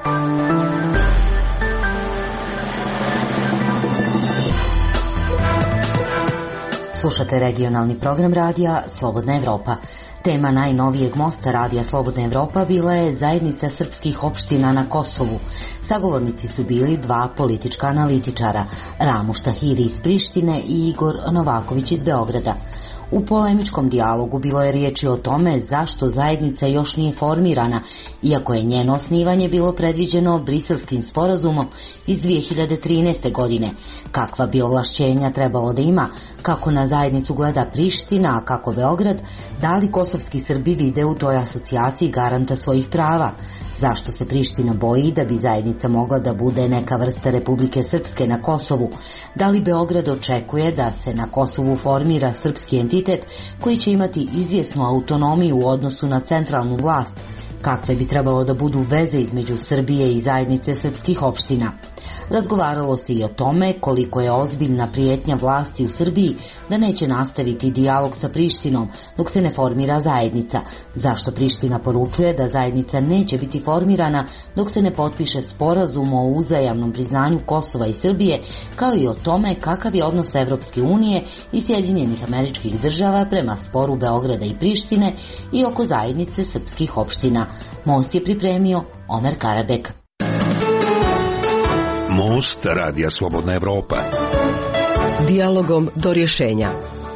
Slušate regionalni program radija Slobodna Evropa. Tema najnovijeg mosta radija Slobodna Evropa bila je zajednica srpskih opština na Kosovu. Sagovornici su bili dva politička analitičara, Ramuš Tahiri iz Prištine i Igor Novaković iz Beograda. U polemičkom dijalogu bilo je riječi o tome zašto zajednica još nije formirana, iako je njeno osnivanje bilo predviđeno Briselskim sporazumom iz 2013. godine. Kakva bi ovlašćenja trebalo da ima, kako na zajednicu gleda Priština, a kako Beograd, da li kosovski Srbi vide u toj asocijaciji garanta svojih prava, zašto se Priština boji da bi zajednica mogla da bude neka vrsta Republike Srpske na Kosovu, da li Beograd očekuje da se na Kosovu formira srpski entitet koji će imati izvjesnu autonomiju u odnosu na centralnu vlast, kakve bi trebalo da budu veze između Srbije i zajednice srpskih opština. Razgovaralo se i o tome koliko je ozbiljna prijetnja vlasti u Srbiji da neće nastaviti dijalog sa Prištinom dok se ne formira zajednica, zašto Priština poručuje da zajednica neće biti formirana dok se ne potpiše sporazum o uzajamnom priznanju Kosova i Srbije, kao i o tome kakav je odnos Evropske unije i Sjedinjenih Američkih Država prema sporu Beograda i Prištine i oko zajednice srpskih opština. Most je pripremio Omer Karabek. Most radija Slobodna Evropa. Dijalogom do rješenja.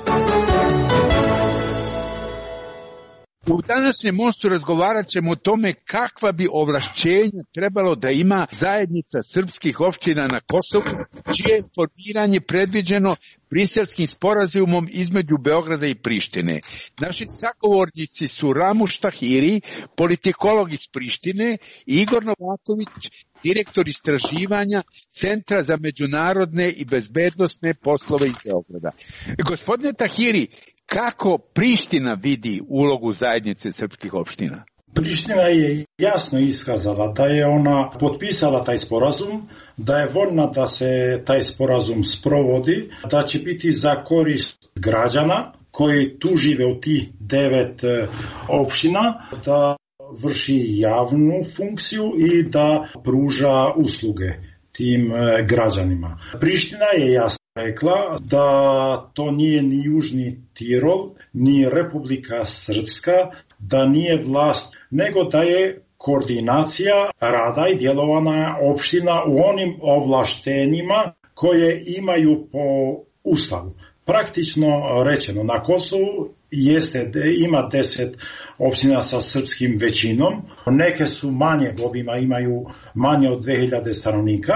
U današnjem mostu razgovarat ćemo o tome kakva bi ovlašćenja trebalo da ima zajednica srpskih opština na Kosovu, čije je formiranje predviđeno Briselskim sporazumom između Beograda i Prištine. Naši sagovornici su Ramuš Tahiri, politikolog iz Prištine, i Igor Novaković, direktor istraživanja Centra za međunarodne i bezbednosne poslove iz Beograda. Gospodine Tahiri, kako Priština vidi ulogu zajednice srpskih opština? Priština je jasno iskazala da je ona potpisala taj sporazum, da je voljna da se taj sporazum sprovodi, da će biti za korist građana koji tu žive u tih 9 opština, da vrši javnu funkciju i da pruža usluge tim građanima. Priština je jasno rekla da to nije ni Južni Tirol, ni Republika Srpska, da nije vlast, nego da je koordinacija rada i djelovanja opština u onim ovlaštenjima koje imaju po Ustavu. Praktično rečeno, na Kosovu ima 10 opština sa srpskim većinom, neke su manje obima, imaju manje od 2000 stanovnika,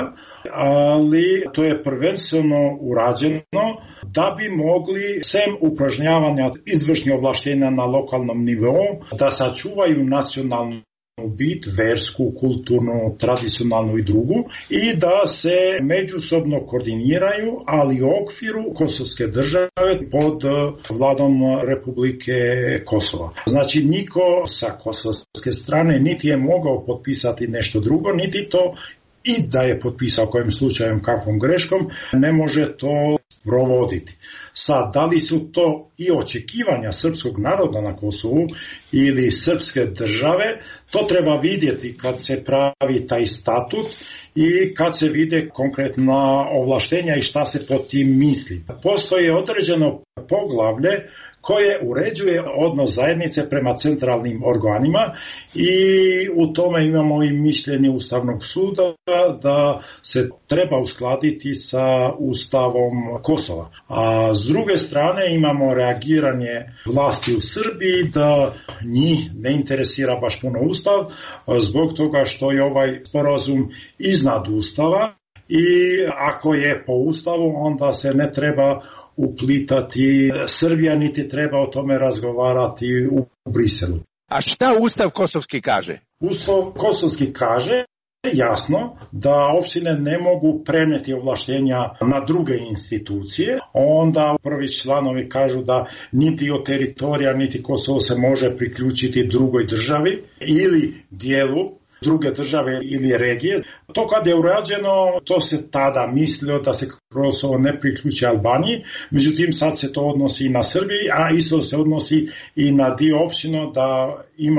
ali to je prvenstveno urađeno da bi mogli, sem upražnjavanja izvršnih ovlaštenja na lokalnom nivou, da sačuvaju nacionalnu bit, versku, kulturnu, tradicionalnu i drugu, i da se međusobno koordiniraju, ali u okviru kosovske države pod vladom Republike Kosova. Znači, niko sa kosovske strane niti je mogao potpisati nešto drugo, niti to i da je potpisao kojim slučajem, kakvom greškom, ne može to provoditi. Sad, da li su to i očekivanja srpskog naroda na Kosovu ili srpske države, to treba vidjeti kad se pravi taj statut i kad se vide konkretna ovlaštenja i šta se pod tim misli. Postoji određeno poglavlje koje uređuje odnos zajednice prema centralnim organima i u tome imamo i mišljenje Ustavnog suda da se treba uskladiti sa Ustavom Kosova. A s druge strane imamo reagiranje vlasti u Srbiji da njih ne interesira baš puno Ustav zbog toga što je ovaj sporazum iznad Ustava i ako je po Ustavu onda se ne treba uplitati Srbija, niti treba o tome razgovarati u Briselu. A šta Ustav kosovski kaže? Ustav kosovski kaže jasno da opštine ne mogu preneti ovlaštenja na druge institucije. Onda prvi članovi kažu da niti od teritorija, niti Kosovo se može priključiti drugoj državi ili dijelu druge države ili regije. To kad je urađeno, to se tada mislilo da se Kosovo ne priključi Albaniji, međutim sad se to odnosi i na Srbiji, a isto se odnosi i na dio opština da imaju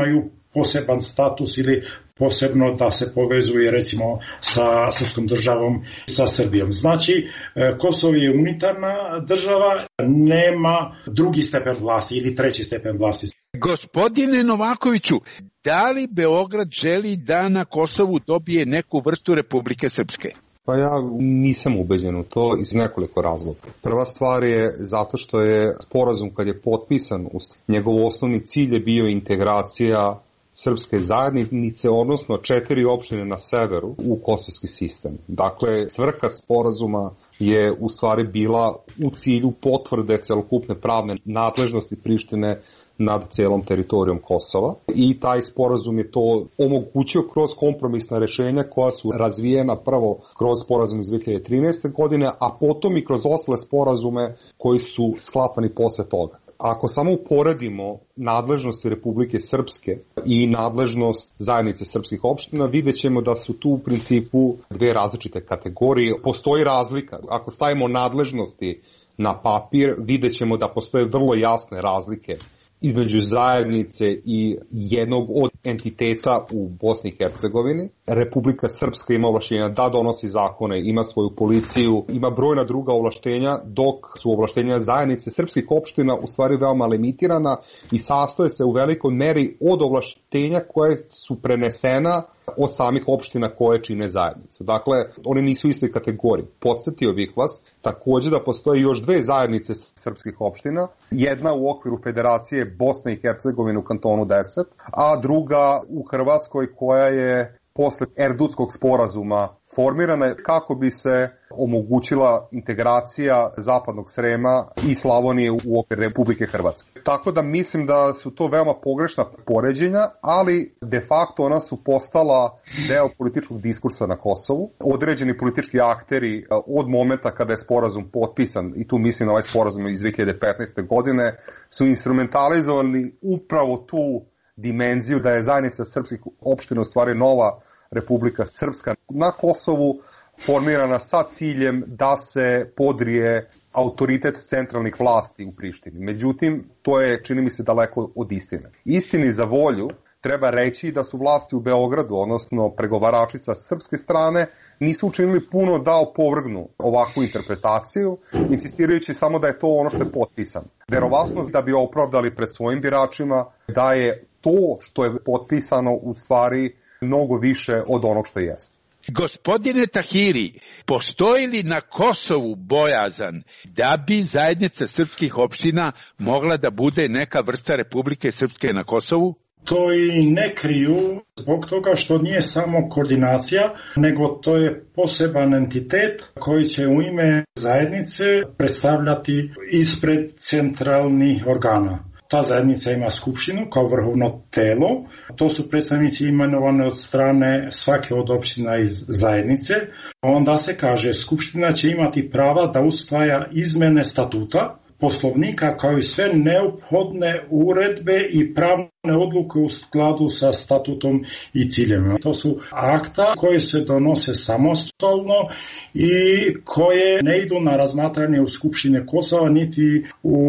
poseban status ili posebno da se povezuje recimo sa srpskom državom i sa Srbijom. Znači, Kosovo je unitarna država, nema drugi stepen vlasti ili treći stepen vlasti. Gospodine Novakoviću, da li Beograd želi da na Kosovu dobije neku vrstu Republike Srpske? Pa ja nisam ubeđen u to iz nekoliko razloga. Prva stvar je zato što je sporazum kad je potpisan, njegov osnovni cilj je bio integracija srpske zajednice, odnosno 4 opštine na severu u kosovski sistem. Dakle, svrha sporazuma je u stvari bila u cilju potvrde celokupne pravne nadležnosti Prištine nad celom teritorijom Kosova i taj sporazum je to omogućio kroz kompromisna rešenja koja su razvijena prvo kroz sporazum iz 2013. godine, a potom i kroz ostale sporazume koji su sklapani posle toga. Ako samo uporedimo nadležnosti Republike Srpske i nadležnost zajednice srpskih opština, vidjet ćemo da su tu u principu dve različite kategorije. Postoji razlika. Ako stavimo nadležnosti na papir, vidjet ćemo da postoje vrlo jasne razlike između zajednice i jednog od entiteta u Bosni i Hercegovini. Republika Srpska ima ovlaštenja da donosi zakone, ima svoju policiju, ima brojna druga ovlaštenja, dok su ovlaštenja zajednice srpskih opština u stvari veoma limitirana i sastoje se u velikoj meri od ovlaštenja koje su prenesena od samih opština koje čine zajednicu. Dakle, one nisu u istoj kategoriji. Podsjetio bih vas takođe da postoje još dve zajednice srpskih opština, jedna u okviru Federacije Bosne i Hercegovine u kantonu 10, a druga u Hrvatskoj koja je posle Erdutskog sporazuma formirana kako bi se omogućila integracija Zapadnog Srema i Slavonije u okviru Republike Hrvatske. Tako da mislim da su to veoma pogrešna poređenja, ali de facto ona su postala deo političkog diskursa na Kosovu. Određeni politički akteri od momenta kada je sporazum potpisan, i tu mislim na ovaj sporazum iz 2015. godine, su instrumentalizovali upravo tu dimenziju da je zajednica srpskih opština u stvari nova Republika Srpska na Kosovu, formirana sa ciljem da se podrije autoritet centralnih vlasti u Prištini. Međutim, to je, čini mi se, daleko od istine. Istini za volju treba reći da su vlasti u Beogradu, odnosno pregovarači sa srpske strane, nisu učinili puno da opovrgnu ovakvu interpretaciju, insistirajući samo da je to ono što je potpisano. Verovatno da bi opravdali pred svojim biračima da je to što je potpisano u stvari mnogo više od onog što jeste. Gospodine Tahiri, postoji li na Kosovu bojazan da bi zajednica srpskih opština mogla da bude neka vrsta Republike Srpske na Kosovu? To i ne kriju zbog toga što nije samo koordinacija, nego to je poseban entitet koji će u ime zajednice predstavljati ispred centralnih organa. Ta zajednica ima skupštinu kao vrhovno telo. To su predstavnici imenovane od strane svake od opština iz zajednice. Onda se kaže, skupština će imati prava da usvaja izmene statuta, poslovnika kao i sve neophodne uredbe i pravne odluke u skladu sa statutom i ciljevima. To su akta koje se donose samostalno i koje ne idu na razmatranje u Skupštine Kosova niti u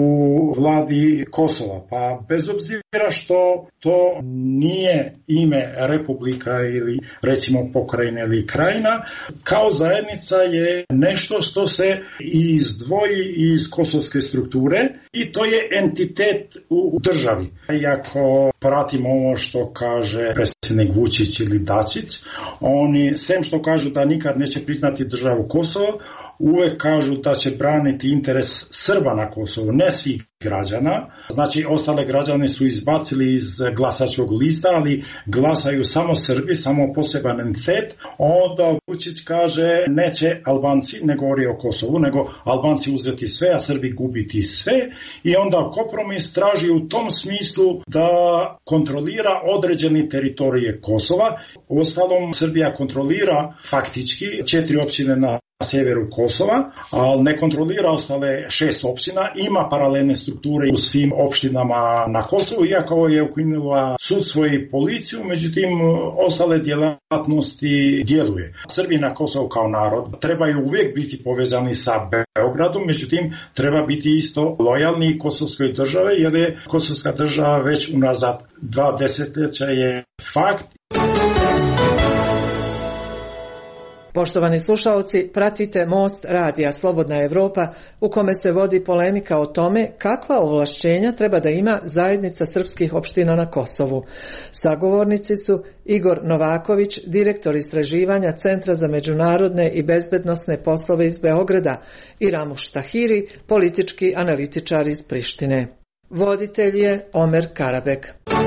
vladi Kosova. Pa bez obzira što to nije ime republika ili recimo pokrajina ili krajina, kao zajednica je nešto što se izdvoji iz kosovske strukture i to je entitet u državi. Iako pratimo ovo što kaže predsjednik Vučić ili Dačić, oni, sem što kažu da nikad neće priznati državu Kosovo, uvek kažu da će braniti interes Srba na Kosovu, ne svih građana. Znači, ostale građane su izbacili iz glasačkog lista, ali glasaju samo Srbi, samo poseban entitet. Onda Vučić kaže neće Albanci, ne govori o Kosovu, nego Albanci uzeti sve, a Srbi gubiti sve. I onda kompromis traži u tom smislu da kontrolira određeni teritorije Kosova. Uostalom, Srbija kontrolira faktički 4 opštine na severu Kosova, ali ne kontrolira ostale 6 opština, ima paralelne strukture u svim opštinama na Kosovu, iako je ukinula sudstvo i policiju, međutim ostale djelatnosti djeluje. Srbi na Kosovu kao narod trebaju uvijek biti povezani sa Beogradom, međutim treba biti isto lojalni kosovskoj države, jer je kosovska država već unazad 2 desetljeća je fakt. Poštovani slušaoci, pratite Most radija Slobodna Evropa u kome se vodi polemika o tome kakva ovlašćenja treba da ima zajednica srpskih opština na Kosovu. Sagovornici su Igor Novaković, direktor istraživanja Centra za međunarodne i bezbednosne poslove iz Beograda, i Ramuš Tahiri, politički analitičar iz Prištine. Voditelj je Omer Karabek.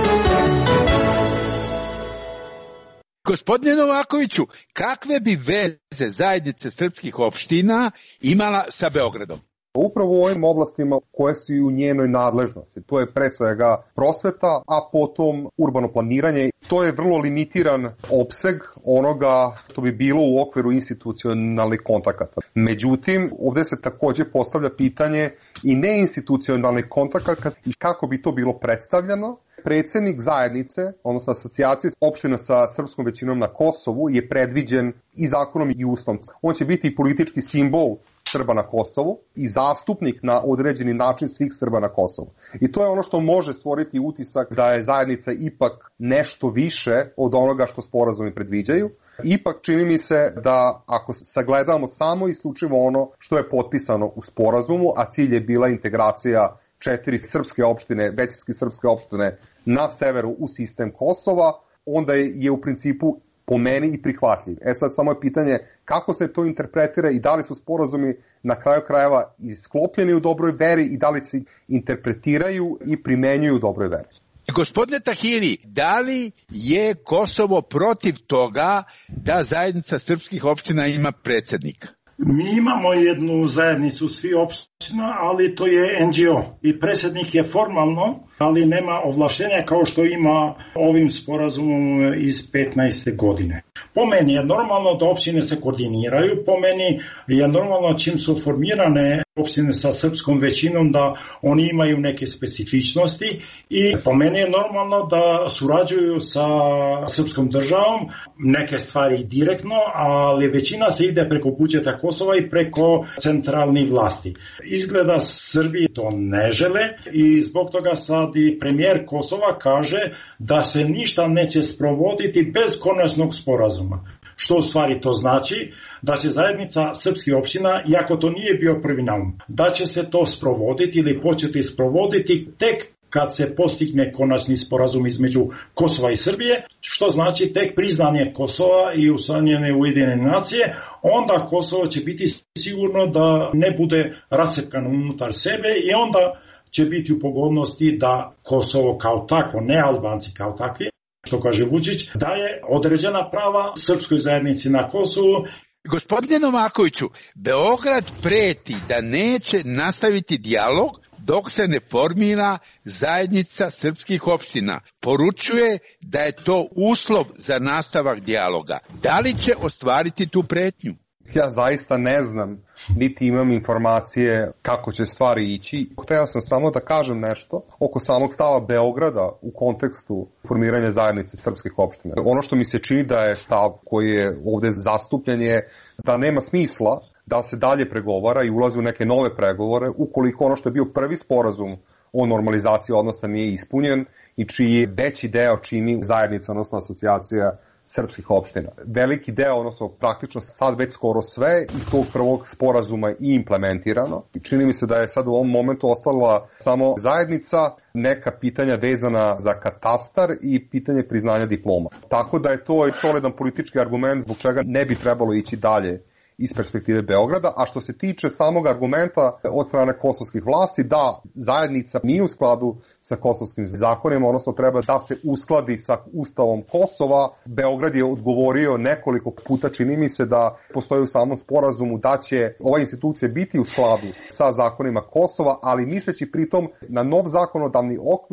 Gospodine Novakoviću, kakve bi veze zajednice srpskih opština imala sa Beogradom? Upravo u ovim oblastima koje su i u njenoj nadležnosti. To je pre svega prosveta, a potom urbano planiranje. To je vrlo limitiran opseg onoga što bi bilo u okviru institucionalnih kontakata. Međutim, ovdje se također postavlja pitanje i neinstitucionalnih kontakata i kako bi to bilo predstavljeno. Predsjednik zajednice, odnosno asocijacije opština sa srpskom većinom na Kosovu, je predviđen i zakonom i ustavom. On će biti politički simbol Srba na Kosovu i zastupnik na određeni način svih Srba na Kosovu. I to je ono što može stvoriti utisak da je zajednica ipak nešto više od onoga što sporazumi predviđaju. Ipak čini mi se da ako sagledamo samo isključivo ono što je potpisano u sporazumu, a cilj je bila integracija 4 srpske opštine, većinske srpske opštine na severu u sistem Kosova, onda je u principu po meni i prihvatljiv. Sad samo je pitanje kako se to interpretira i da li su sporazumi na kraju krajeva sklopljeni u dobroj veri i da li se interpretiraju i primenjuju u dobroj veri. Gospodine Tahiri, da li je Kosovo protiv toga da zajednica srpskih opština ima predsjednika? Mi imamo jednu zajednicu svih opština, ali to je NGO i predsjednik je formalno, ali nema ovlaštenja kao što ima ovim sporazumom iz 15. godine. Po meni je normalno da opštine se koordiniraju, po meni je normalno čim su formirane opštine sa srpskom većinom da oni imaju neke specifičnosti i po meni je normalno da surađuju sa srpskom državom, neke stvari direktno, ali većina se ide preko budžeta Kosova i preko centralnih vlasti. Izgleda Srbiji to ne žele i zbog toga sad i premijer Kosova kaže da se ništa neće sprovoditi bez konačnog sporazuma. Što u stvari to znači? Da će zajednica srpskih opština, iako to nije bio prvi naum, da će se to sprovoditi ili početi sprovoditi tek kad se postigne konačni sporazum između Kosova i Srbije, što znači tek priznanje Kosova i usvajanje Ujedinjene nacije, onda Kosovo će biti sigurno da ne bude rasepkano unutar sebe i onda će biti u pogodnosti da Kosovo kao tako, ne Albanci kao takvi, što kaže Vučić, daje određena prava srpskoj zajednici na Kosovu. Gospodine Novakoviću, Beograd preti da neće nastaviti dijalog dok se ne formira zajednica srpskih opština. Poručuje da je to uslov za nastavak dijaloga. Da li će ostvariti tu pretnju? Ja zaista ne znam, niti imam informacije kako će stvari ići. Htio sam samo da kažem nešto oko samog stava Beograda u kontekstu formiranja zajednice srpskih opština. Ono što mi se čini da je stav koji je ovdje zastupljen je da nema smisla da se dalje pregovara i ulazi u neke nove pregovore ukoliko ono što je bio prvi sporazum o normalizaciji odnosa nije ispunjen i čiji veći deo čini zajednica, odnosno asocijacija srpskih opština. Veliki deo, odnosno praktično sad već skoro sve iz tog prvog sporazuma i implementirano. I čini mi se da je sad u ovom momentu ostala samo zajednica, neka pitanja vezana za katastar i pitanje priznanja diploma. Tako da je to solidan politički argument zbog čega ne bi trebalo ići dalje iz perspektive Beograda, a što se tiče samog argumenta od strane kosovskih vlasti, da zajednica nije u skladu sa kosovskim zakonima, odnosno treba da se uskladi sa Ustavom Kosova. Beograd je odgovorio nekoliko puta, čini mi se da postoji u samom sporazumu da će ova institucija biti u skladu sa zakonima Kosova, ali misleći pritom na nov zakonodavni okvir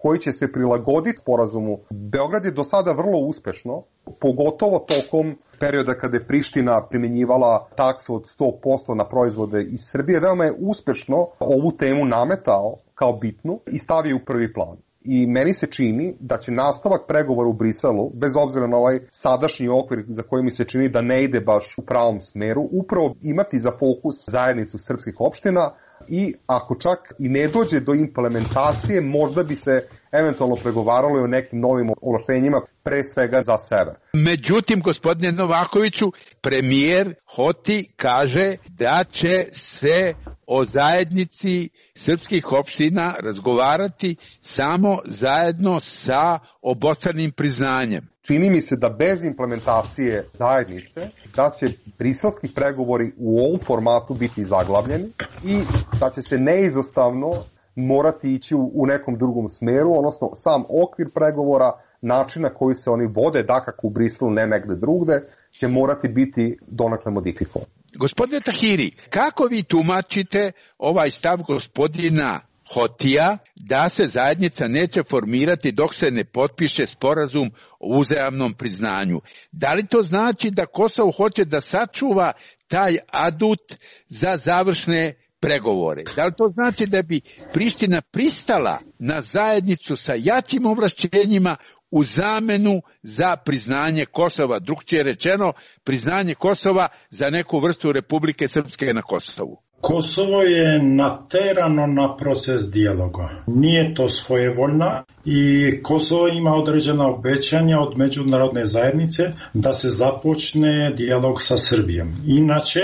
koji će se prilagoditi sporazumu. Beograd je do sada vrlo uspešno, pogotovo tokom perioda kada je Priština primjenjivala taksu od 100% na proizvode iz Srbije, veoma je uspešno ovu temu nametao kao bitnu i stavio u prvi plan. I meni se čini da će nastavak pregovora u Briselu, bez obzira na ovaj sadašnji okvir za koji mi se čini da ne ide baš u pravom smeru, upravo imati za fokus zajednicu srpskih opština i ako čak i ne dođe do implementacije, možda bi se eventualno pregovaralo i o nekim novim ovlaštenjima, pre svega za sever. Međutim, gospodine Novakoviću, premijer Hoti kaže da će se o zajednici srpskih opština razgovarati samo zajedno sa obostranim priznanjem. Čini mi se da bez implementacije zajednice, da će briselski pregovori u ovom formatu biti zaglavljeni i da će se neizostavno morati ići u nekom drugom smeru, odnosno sam okvir pregovora, način na koji se oni vode, dakako u Briselu, ne negde drugde, će morati biti donekle modifikovan. Gospodine Tahiri, kako vi tumačite ovaj stav gospodina Hotija da se zajednica neće formirati dok se ne potpiše sporazum o uzajamnom priznanju? Da li to znači da Kosovo hoće da sačuva taj adut za završne pregovore? Da li to znači da bi Priština pristala na zajednicu sa jačim ovlašćenjima u zamenu za priznanje Kosova, drugčije rečeno, priznanje Kosova za neku vrstu Republike Srpske na Kosovu? Kosovo je naterano na proces dijaloga. Nije to svojevoljna i Kosovo ima određena obećanja od međunarodne zajednice da se započne dijalog sa Srbijom. Inače,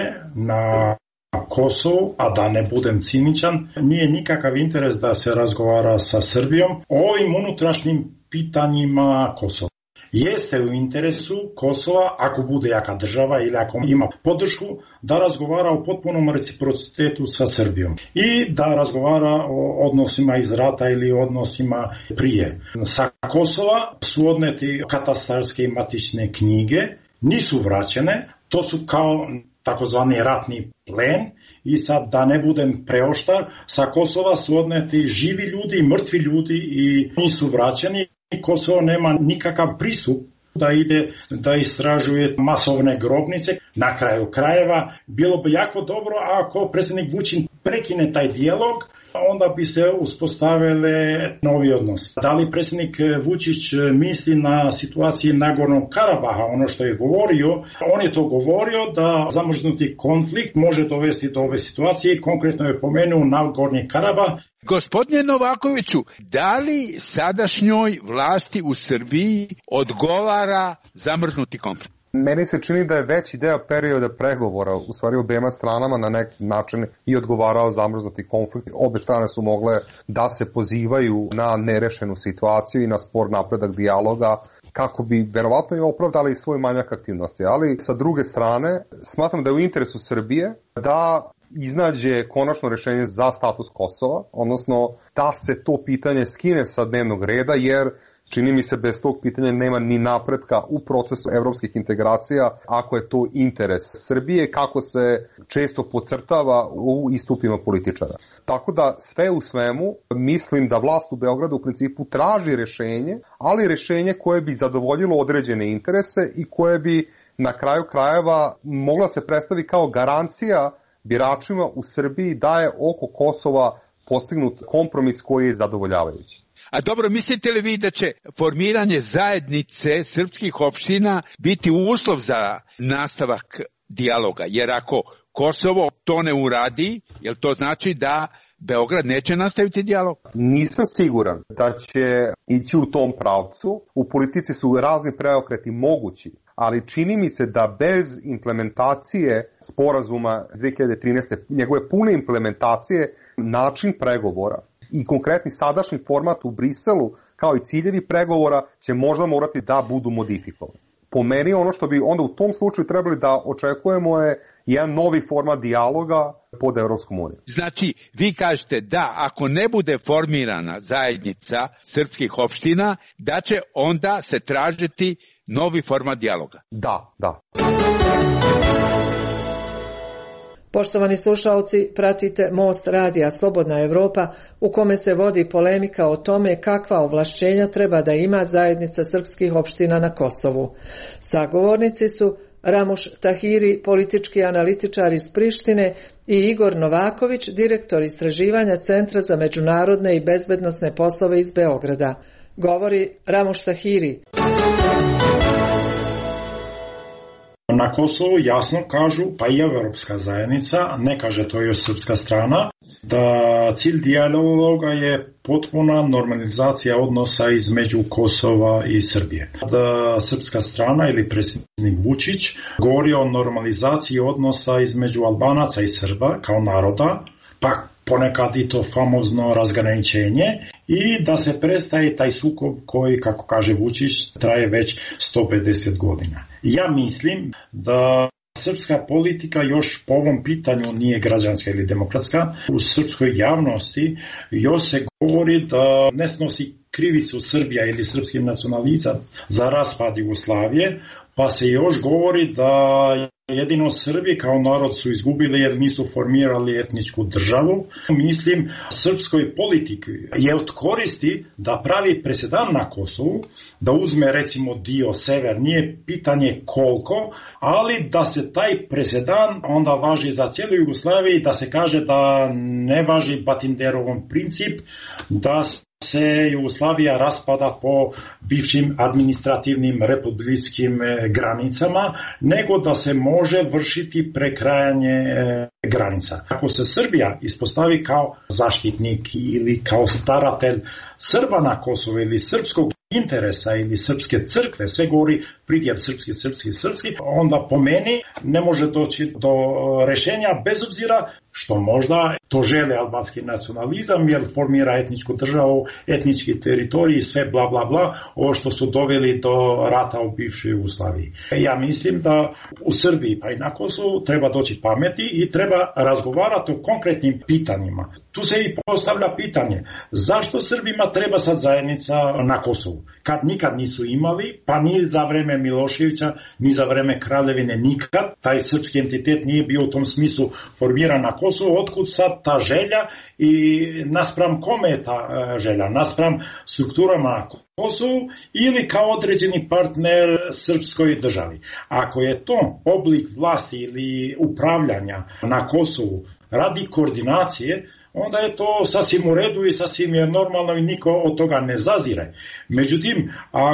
na Kosovu, a da ne budem ciničan, nije nikakav interes da se razgovara sa Srbijom o ovim unutrašnjim pitanjima Kosova. Jeste u interesu Kosova, ako bude jaka država ili ako ima podršku, da razgovara o potpunom reciprocitetu sa Srbijom i da razgovara o odnosima iz rata ili odnosima prije. Sa Kosova su odneti katastarske i matične knjige, nisu vraćene, to su kao takozvani ratni plen i sad da ne budem preoštar, sa Kosova su odneti živi ljudi, mrtvi ljudi i nisu vraćeni. Kosovo nema nikakav pristup da ide da istražuje masovne grobnice. Na kraju krajeva bilo bi jako dobro ako predsjednik Vučić prekine taj dijalog, onda bi se uspostavile novi odnosi. Da li predsjednik Vučić misli na situaciji Nagornog Karabaha, ono što je govorio, on je to govorio da zamrznuti konflikt može dovesti do ove situacije, konkretno je pomenuo Nagorni Karabah. Gospodine Novakoviću, da li sadašnjoj vlasti u Srbiji odgovara zamrznuti konflikt? Meni se čini da je veći deo perioda pregovora, u stvari obema stranama na neki način i odgovarao zamrznuti konflikt. Obe strane su mogle da se pozivaju na nerešenu situaciju i na spor napredak dijaloga kako bi verovatno i opravdali svoj manjak aktivnosti. Ali sa druge strane, smatram da je u interesu Srbije da iznađe konačno rešenje za status Kosova, odnosno da se to pitanje skine sa dnevnog reda, jer čini mi se bez tog pitanja nema ni napretka u procesu evropskih integracija, ako je to interes Srbije, kako se često podcrtava u istupima političara. Tako da sve u svemu mislim da vlast u Beogradu u principu traži rešenje, ali rešenje koje bi zadovoljilo određene interese i koje bi na kraju krajeva mogla se predstavi kao garancija biračima u Srbiji da je oko Kosova postignut kompromis koji je zadovoljavajući. A dobro, mislite li vi da će formiranje zajednice srpskih opština biti uslov za nastavak dijaloga? Jer ako Kosovo to ne uradi, jel to znači da Beograd neće nastaviti dijalog? Nisam siguran da će ići u tom pravcu. U politici su razni preokreti mogući, ali čini mi se da bez implementacije sporazuma iz 2013. njegove pune implementacije, način pregovora i konkretni sadašnji format u Briselu, kao i ciljevi pregovora, će možda morati da budu modifikovani. Po meni ono što bi onda u tom slučaju trebali da očekujemo je jedan novi format dijaloga pod Evropskom unijom. Znači, vi kažete da ako ne bude formirana zajednica srpskih opština, da će onda se tražiti novi format dijaloga. Da. Poštovani slušaoci, pratite Most radija Slobodna Evropa u kome se vodi polemika o tome kakva ovlašćenja treba da ima zajednica srpskih opština na Kosovu. Sagovornici su Ramuš Tahiri, politički analitičar iz Prištine, i Igor Novaković, direktor istraživanja Centra za međunarodne i bezbednosne poslove iz Beograda. Govori Ramuš Tahiri. Na Kosovu jasno kažu, pa i Evropska zajednica, ne kaže to još srpska strana, da cilj dijaloga je potpuna normalizacija odnosa između Kosova i Srbije. Da srpska strana ili predsjednik Vučić govori o normalizaciji odnosa između Albanaca i Srba kao naroda, pa ponekad i to famozno razgraničenje, i da se prestaje taj sukob koji, kako kaže Vučić, traje već 150 godina. Ja mislim da srpska politika još po ovom pitanju nije građanska ili demokratska. U srpskoj javnosti još se govori da ne snosi krivicu Srbija ili srpski nacionalizam za raspad Jugoslavije, pa se još govori da jedino Srbi kao narod su izgubili jer nisu formirali etničku državu. Mislim, srpskoj politiki je od koristi da pravi presedan na Kosovu, da uzme recimo dio sever, nije pitanje koliko, ali da se taj presedan onda važi za cijelu Jugoslaviju, da se kaže da ne važi Batinderovom princip, da se Jugoslavija raspada po bivšim administrativnim republičkim granicama, nego da se može vršiti prekrajanje granica. Ako se Srbija ispostavi kao zaštitnik ili kao staratelj Srba na Kosovu ili srpskog interesa ili srpske crkve, sve govori pridjev srpski, onda po meni ne može doći do rešenja, bez obzira što možda to žele albanski nacionalizam jer formira etničku državu, etnički teritorij i sve bla bla bla, ovo što su doveli do rata u bivšoj Jugoslaviji. Ja mislim da u Srbiji pa i na Kosovu treba doći pameti i treba razgovarati o konkretnim pitanjima. Tu se i postavlja pitanje, zašto Srbima treba sad zajednica na Kosovu? Kad nikad nisu imali, pa ni za vreme Miloševića, ni za vreme Kraljevine nikad, taj srpski entitet nije bio u tom smislu formiran na Kosovu, otkud sad ta želja i naspram kome je ta želja? Naspram strukturama na Kosovu ili kao određeni partner srpskoj državi? Ako je to oblik vlasti ili upravljanja na Kosovu radi koordinacije, onda je to sasvim u redu i sasvim je normalno i niko od toga ne zazire. Međutim,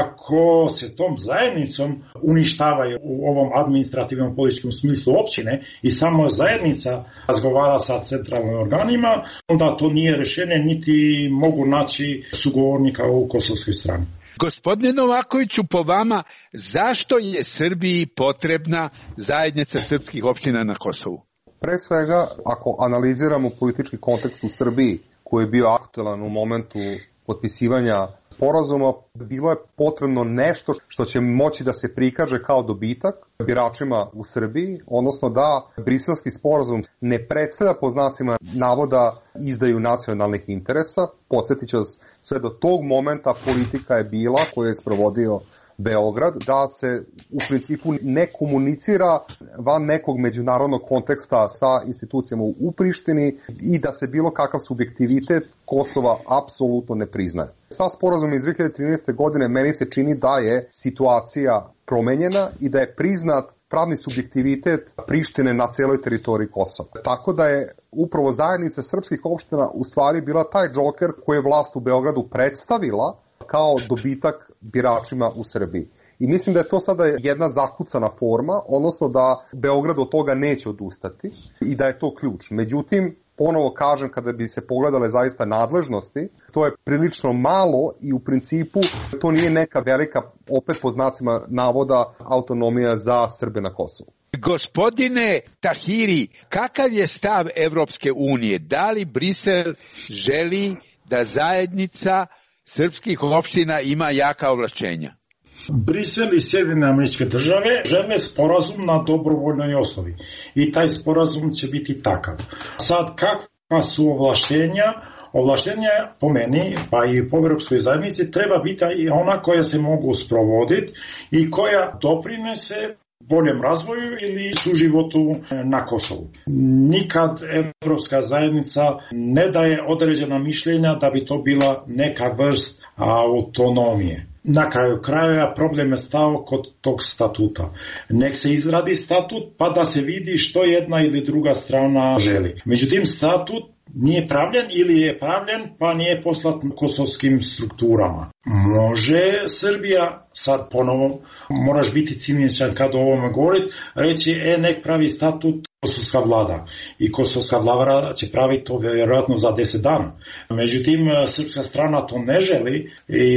ako se tom zajednicom uništavaju u ovom administrativnom političkom smislu općine i samo zajednica razgovara sa centralnim organima, onda to nije rešenje, niti mogu naći sugovornika u kosovskoj strani. Gospodine Novakoviću, po vama, zašto je Srbiji potrebna zajednica srpskih opština na Kosovu? Pre svega, ako analiziramo politički kontekst u Srbiji, koji je bio aktualan u momentu potpisivanja sporazuma, bilo je potrebno nešto što će moći da se prikaže kao dobitak biračima u Srbiji, odnosno da Briselski sporazum ne predstavlja po znacima navoda izdaju nacionalnih interesa. Podsjetit ću vas, sve do tog momenta politika je bila koju je sprovodio Beograd, da se u principu ne komunicira van nekog međunarodnog konteksta sa institucijama u Prištini i da se bilo kakav subjektivitet Kosova apsolutno ne priznaje. Sa sporazumom iz 2013. godine meni se čini da je situacija promenjena i da je priznat pravni subjektivitet Prištine na celoj teritoriji Kosova. Tako da je upravo zajednica srpskih opština u stvari bila taj džoker koji je vlast u Beogradu predstavila kao dobitak biračima u Srbiji. I mislim da je to sada jedna zakucana forma, odnosno da Beograd od toga neće odustati i da je to ključ. Međutim, ponovo kažem, kada bi se pogledale zaista nadležnosti, to je prilično malo i u principu to nije neka velika, opet po znacima navoda, autonomija za Srbe na Kosovu. Gospodine Tahiri, kakav je stav Evropske unije? Da li Brisel želi da zajednica srpskih opština ima jaka ovlašćenja? Brisel i Sjedinjene Američke Države žele sporazum na dobrovoljnoj osnovi i taj sporazum će biti takav. Sad, kakva su ovlašćenja? Ovlašćenja, po meni, pa i po Evropskoj zajednici, treba biti i ona koja se mogu sprovoditi i koja doprinese boljem razvoju ili suživotu na Kosovu. Nikad Evropska zajednica ne daje određena mišljenja da bi to bila neka vrst autonomije. Na kraju krajeva problem je stao kod tog statuta. Nek se izradi statut pa da se vidi što jedna ili druga strana želi. Međutim, statut nije pravljen ili je pravljen pa nije poslat kosovskim strukturama. Može Srbija, sad ponovo moraš biti ciničan kad o ovome govoriti, reći nek pravi statut kosovska vlada. I kosovska vlada će praviti to vjerojatno za 10 dana. Međutim, srpska strana to ne želi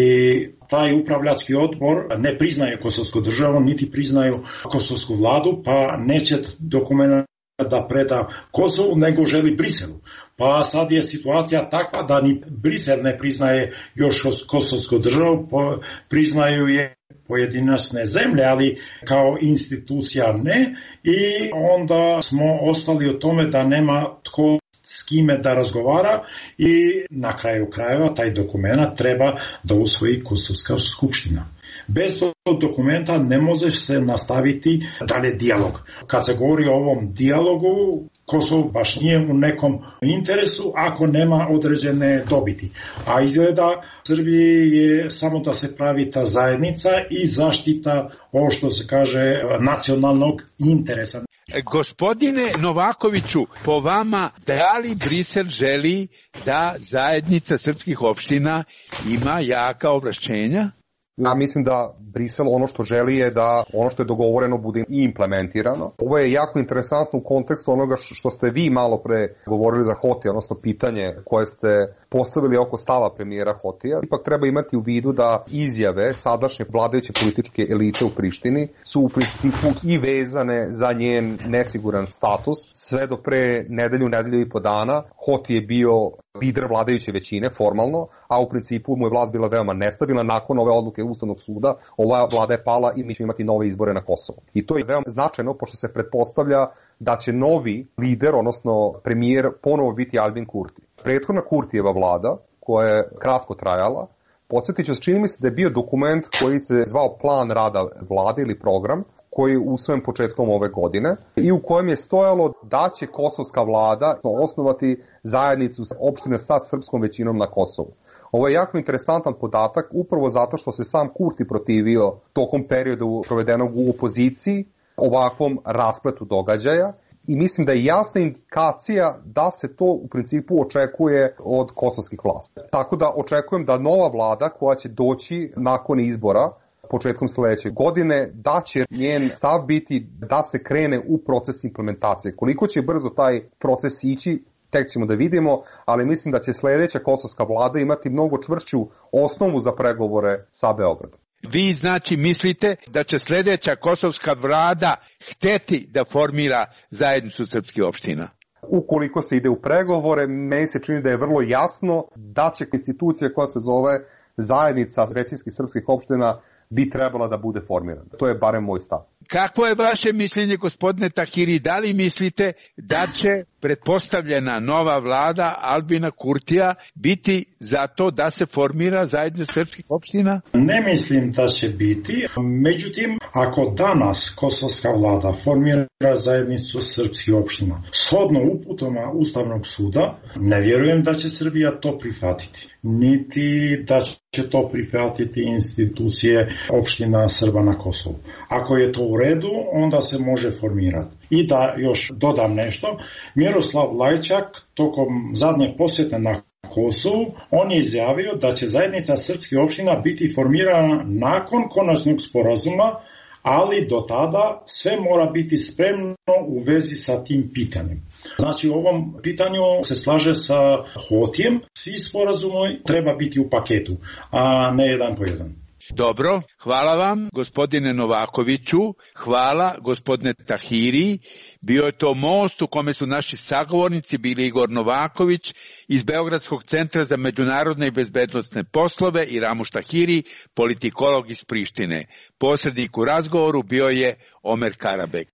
i taj upravljački odbor ne priznaje kosovsku državu, niti priznaju kosovsku vladu, pa neće dokument da preda Kosovu, nego želi Briselu. Pa sad je situacija takva da ni Brisel ne priznaje još kosovsku državu, priznaju je pojedinačne zemlje, ali kao institucija ne, i onda smo ostali u tome da nema tko s kime da razgovara i na kraju krajeva taj dokument treba da usvoji Kosovska skupština. Bez tog dokumenta ne može se nastaviti dalje dijalog. Kad se govori o ovom dijalogu, Kosovo baš nije u nekom interesu ako nema određene dobiti. A izgleda Srbiji je samo da se pravi ta zajednica i zaštita ovo što se kaže nacionalnog interesa. Gospodine Novakoviću, po vama, da li Brisel želi da zajednica srpskih opština ima jaka ovlašćenja? Ja mislim da Brisel ono što želi je da ono što je dogovoreno bude i implementirano. Ovo je jako interesantno u kontekstu onoga što ste vi malo pre govorili za Hotija, odnosno pitanje koje ste postavili oko stava premijera Hotija. Ipak treba imati u vidu da izjave sadašnje vladajuće političke elite u Prištini su u principu i vezane za njen nesiguran status. Sve do pre nedelju i po dana Hoti je bio lider vladajuće većine formalno, a u principu mu je vlast bila veoma nestabilna. Nakon ove odluke Ustavnog suda, ova vlada je pala i mi ćemo imati nove izbore na Kosovu. I to je veoma značajno, pošto se pretpostavlja da će novi lider, odnosno premijer, ponovo biti Albin Kurti. Prethodna Kurtijeva vlada, koja je kratko trajala, podsjetit ću, čini mi se da je bio dokument koji se zvao Plan rada vlade ili program, koji je usvojen početkom ove godine i u kojem je stojalo da će kosovska vlada osnovati zajednicu opštine sa srpskom većinom na Kosovu. Ovo je jako interesantan podatak upravo zato što se sam Kurti protivio tokom periodu provedenog u opoziciji ovakvom raspletu događaja i mislim da je jasna indikacija da se to u principu očekuje od kosovskih vlasti. Tako da očekujem da nova vlada koja će doći nakon izbora početkom sledeće godine, da će njen stav biti da se krene u proces implementacije. Koliko će brzo taj proces ići, tek ćemo da vidimo, ali mislim da će sledeća kosovska vlada imati mnogo čvršću osnovu za pregovore sa Beogradom. Vi znači mislite da će sledeća kosovska vlada hteti da formira zajednicu srpskih opština? Ukoliko se ide u pregovore, meni se čini da je vrlo jasno da će institucija koja se zove zajednica većinskih srpskih opština bi trebala da bude formirana. To je barem moj stav. Kako je vaše mišljenje, gospodine Tahiri? Da li mislite da će pretpostavljena nova vlada Albina Kurtija biti za to da se formira zajednica srpskih opština? Ne mislim da će biti. Međutim, ako danas kosovska vlada formira zajednicu srpskih opština shodno uputama Ustavnog suda, ne vjerujem da će Srbija to prihvatiti. Niti da će to prihvatiti institucije opština Srba na Kosovu. Ako je to u redu, onda se može formirati. I da još dodam nešto, Miroslav Lajčak tokom zadnje posjete na Kosovu, on je izjavio da će zajednica srpskih opština biti formirana nakon konačnog sporazuma, ali do tada sve mora biti spremno u vezi sa tim pitanjem. Znači, u ovom pitanju se slaže sa Hotijem, svi sporazumi treba biti u paketu, a ne jedan po jedan. Dobro, hvala vam, gospodine Novakoviću, hvala gospodine Tahiri. Bio je to most u kome su naši sagovornici bili Igor Novaković iz Beogradskog centra za međunarodne i bezbednosne poslove i Ramuš Tahiri, politikolog iz Prištine. Posrednik u razgovoru bio je Omer Karabek.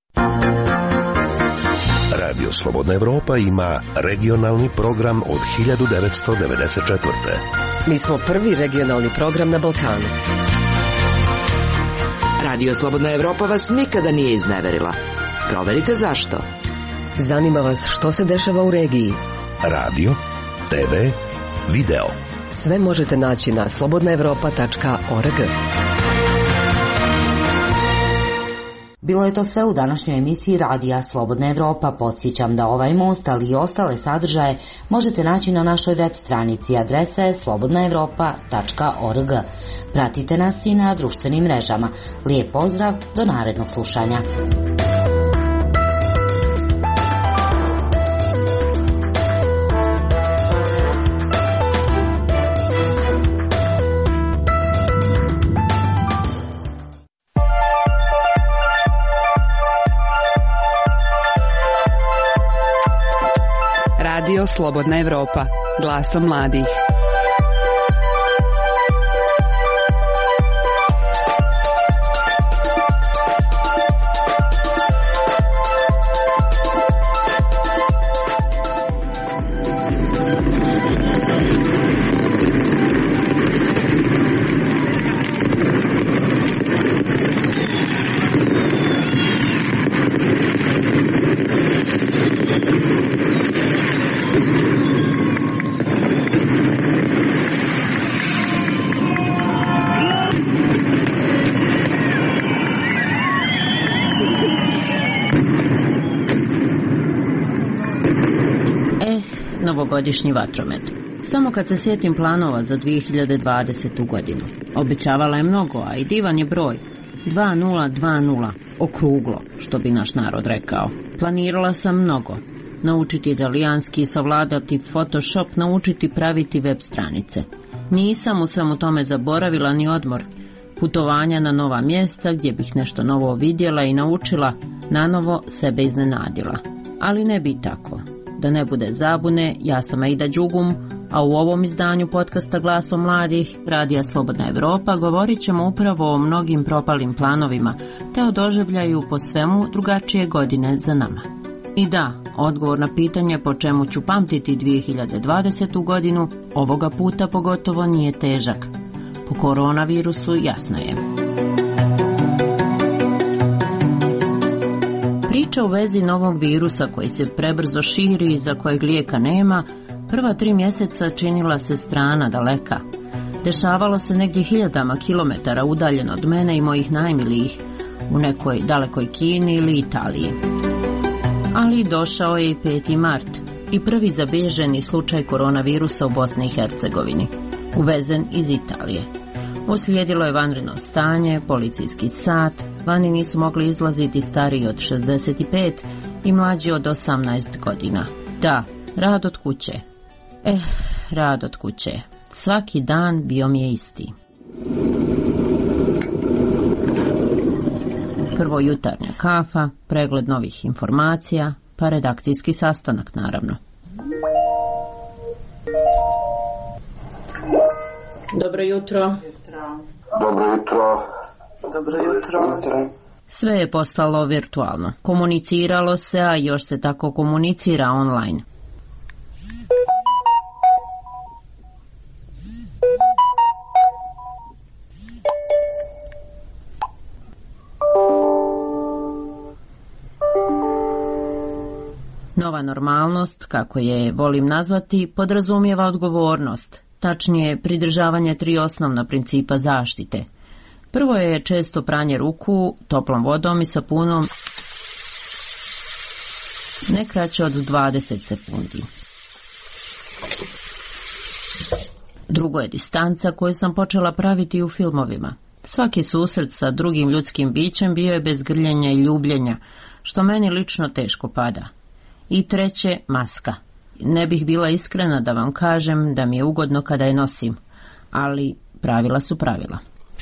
Radio Slobodna Evropa ima regionalni program od 1994. Mi smo prvi regionalni program na Balkanu. Radio Slobodna Evropa vas nikada nije izneverila. Proverite zašto. Zanima vas što se dešava u regiji. Radio, TV, video. Sve možete naći na slobodnaevropa.org. Bilo je to sve u današnjoj emisiji Radija Slobodna Evropa. Podsjećam da ovaj most, ali i ostale sadržaje možete naći na našoj web stranici. Adresa je slobodnaevropa.org. Pratite nas i na društvenim mrežama. Lijep pozdrav, do narednog slušanja. Radio Slobodna Evropa, glasom mladih. Novogodišnji vatromet. Samo kad se sjetim planova za 2020. godinu. Obećavala je mnogo, a i divan je broj. 2020, okruglo, što bi naš narod rekao. Planirala sam mnogo. Naučiti italijanski, savladati Photoshop, naučiti praviti web stranice. Nisam u svemu tome zaboravila ni odmor. Putovanja na nova mjesta gdje bih nešto novo vidjela i naučila, nanovo sebe iznenadila. Ali ne bi tako. Da ne bude zabune, ja sam Aida Đugum, a u ovom izdanju podcasta Glasom mladih, Radija Slobodna Evropa, govorit ćemo upravo o mnogim propalim planovima, te o doživljaju po svemu drugačije godine za nama. I da, odgovor na pitanje po čemu ću pamtiti 2020. godinu, ovoga puta pogotovo nije težak. Po koronavirusu jasno je. Priča u vezi novog virusa koji se prebrzo širi i za kojeg lijeka nema, prva 3 mjeseca činila se strana, daleka. Dešavalo se negdje hiljadama kilometara udaljeno od mene i mojih najmilijih, u nekoj dalekoj Kini ili Italiji. Ali došao je i 5. mart i prvi zabilježeni slučaj koronavirusa u Bosni i Hercegovini, uvezen iz Italije. Uslijedilo je vanredno stanje, policijski sat, vani nisu mogli izlaziti stariji od 65 i mlađi od 18 godina. Da, rad od kuće. Rad od kuće. Svaki dan bio mi je isti. Prvo jutarnja kafa, pregled novih informacija, pa redakcijski sastanak naravno. Dobro jutro. Dobro jutro. Dobro jutro. Sve je postalo virtualno. Komuniciralo se, a još se tako komunicira online. Nova normalnost, kako je volim nazvati, podrazumijeva odgovornost, tačnije pridržavanje 3 osnovna principa zaštite. Prvo je često pranje ruku toplom vodom i sapunom ne kraće od 20 sekundi. Drugo je distanca koju sam počela praviti u filmovima. Svaki susret sa drugim ljudskim bićem bio je bez grljenja i ljubljenja, što meni lično teško pada. I treće, maska. Ne bih bila iskrena da vam kažem da mi je ugodno kada je nosim, ali pravila su pravila.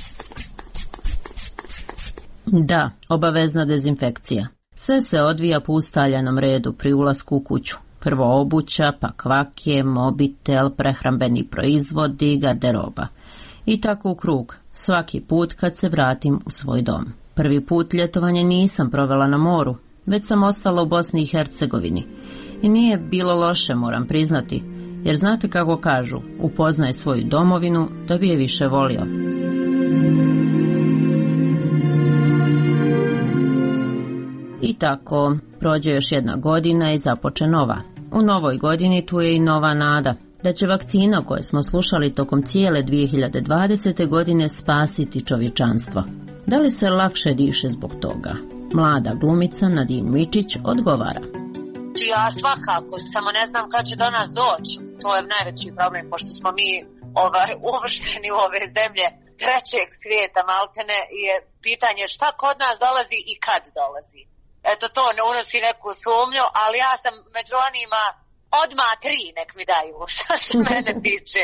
Da, obavezna dezinfekcija. Sve se odvija po ustaljenom redu pri ulasku u kuću. Prvo obuća, pa kvake, mobitel, prehrambeni proizvodi, garderoba. I tako u krug, svaki put kad se vratim u svoj dom. Prvi put ljetovanje nisam provela na moru, već sam ostala u Bosni i Hercegovini. I nije bilo loše, moram priznati, jer znate kako kažu, upoznaj svoju domovinu da bi je više volio. tako, prođe još jedna godina i započe nova. U novoj godini tu je i nova nada da će vakcina koju smo slušali tokom cijele 2020. godine spasiti čovječanstvo. Da li se lakše diše zbog toga? Mlada glumica Nadine Mičić odgovara. Ja svakako, samo ne znam kad će do nas doći. To je najveći problem, pošto smo mi uvršteni u ove zemlje trećeg svijeta maltene, je pitanje šta kod nas dolazi i kad dolazi. Eto, to ne unosi neku sumnju, ali ja sam među onima odmah 3 nek mi daju, što se mene tiče.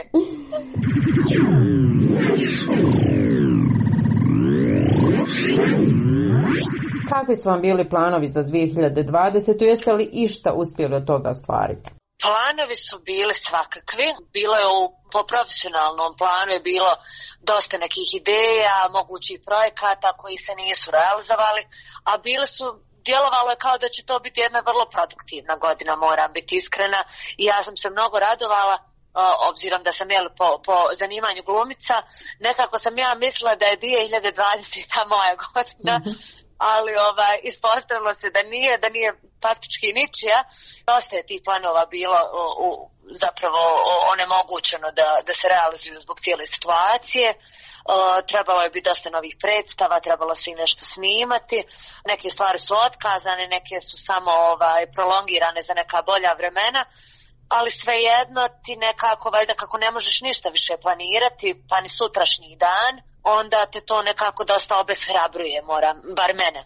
Kakvi su vam bili planovi za 2020. Jeste li išta uspjeli od toga ostvariti? Planovi su bili svakakvi. Bilo je po profesionalnom planu je bilo dosta nekih ideja, mogućih projekata koji se nisu realizovali, a djelovalo je kao da će to biti jedna vrlo produktivna godina, moram biti iskrena, i ja sam se mnogo radovala, obzirom da sam po zanimanju glumica. Nekako sam ja mislila da je 2020. moja godina, ali ispostavilo se da nije faktički ničija. Dosta je tih planova bilo zapravo onemogućeno da se realizuju zbog cijele situacije. Trebalo je biti dosta novih predstava, trebalo se i nešto snimati. Neke stvari su otkazane, neke su samo prolongirane za neka bolja vremena. Ali svejedno ti nekako, valjda kako ne možeš ništa više planirati, pa ni sutrašnji dan, onda te to nekako dosta obeshrabruje, bar mene.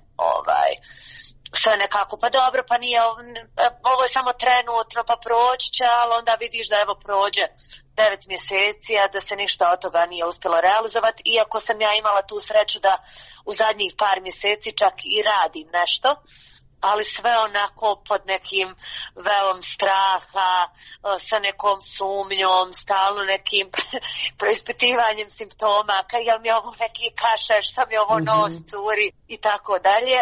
Sve nekako, pa dobro, pa nije, ovo je samo trenutno, pa proći će, ali onda vidiš da evo prođe 9 mjeseci, a da se ništa od toga nije uspjelo realizovati, iako sam ja imala tu sreću da u zadnjih par mjeseci čak i radim nešto, ali sve onako pod nekim velom straha, sa nekom sumnjom, stalno nekim preispitivanjem simptoma, jel mi ovo neki kašeš, sam mi ovo nos curi i tako dalje,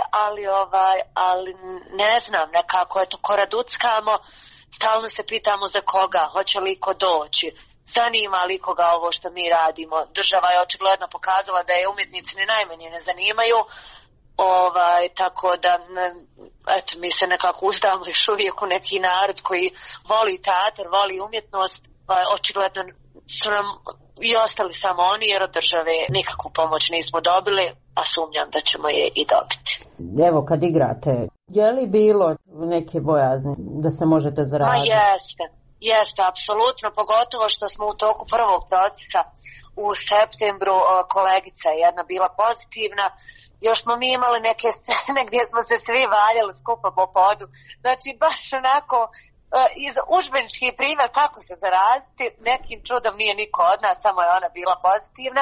ali ne znam, nekako eto koraduckamo, stalno se pitamo za koga, hoće li ko doći, zanima li koga ovo što mi radimo. Država je očigledno pokazala da je umjetnici ni najmanje ne zanimaju, tako da eto, mi se nekako uzdamo još uvijek u neki narod koji voli teatar, voli umjetnost, očigledno su nam i ostali samo oni, jer od države nikakvu pomoć nismo dobili, a sumnjam da ćemo je i dobiti. Evo, kad igrate, je li bilo neke bojazni da se možete zaraditi? Jeste, apsolutno, pogotovo što smo u toku prvog procesa u septembru, kolegica je jedna bila pozitivna. Još smo mi imali neke scene gdje smo se svi valjali skupa po podu. Znači, baš onako iz udžbenički primjer kako se zaraziti. Nekim čudom nije niko od nas, samo je ona bila pozitivna.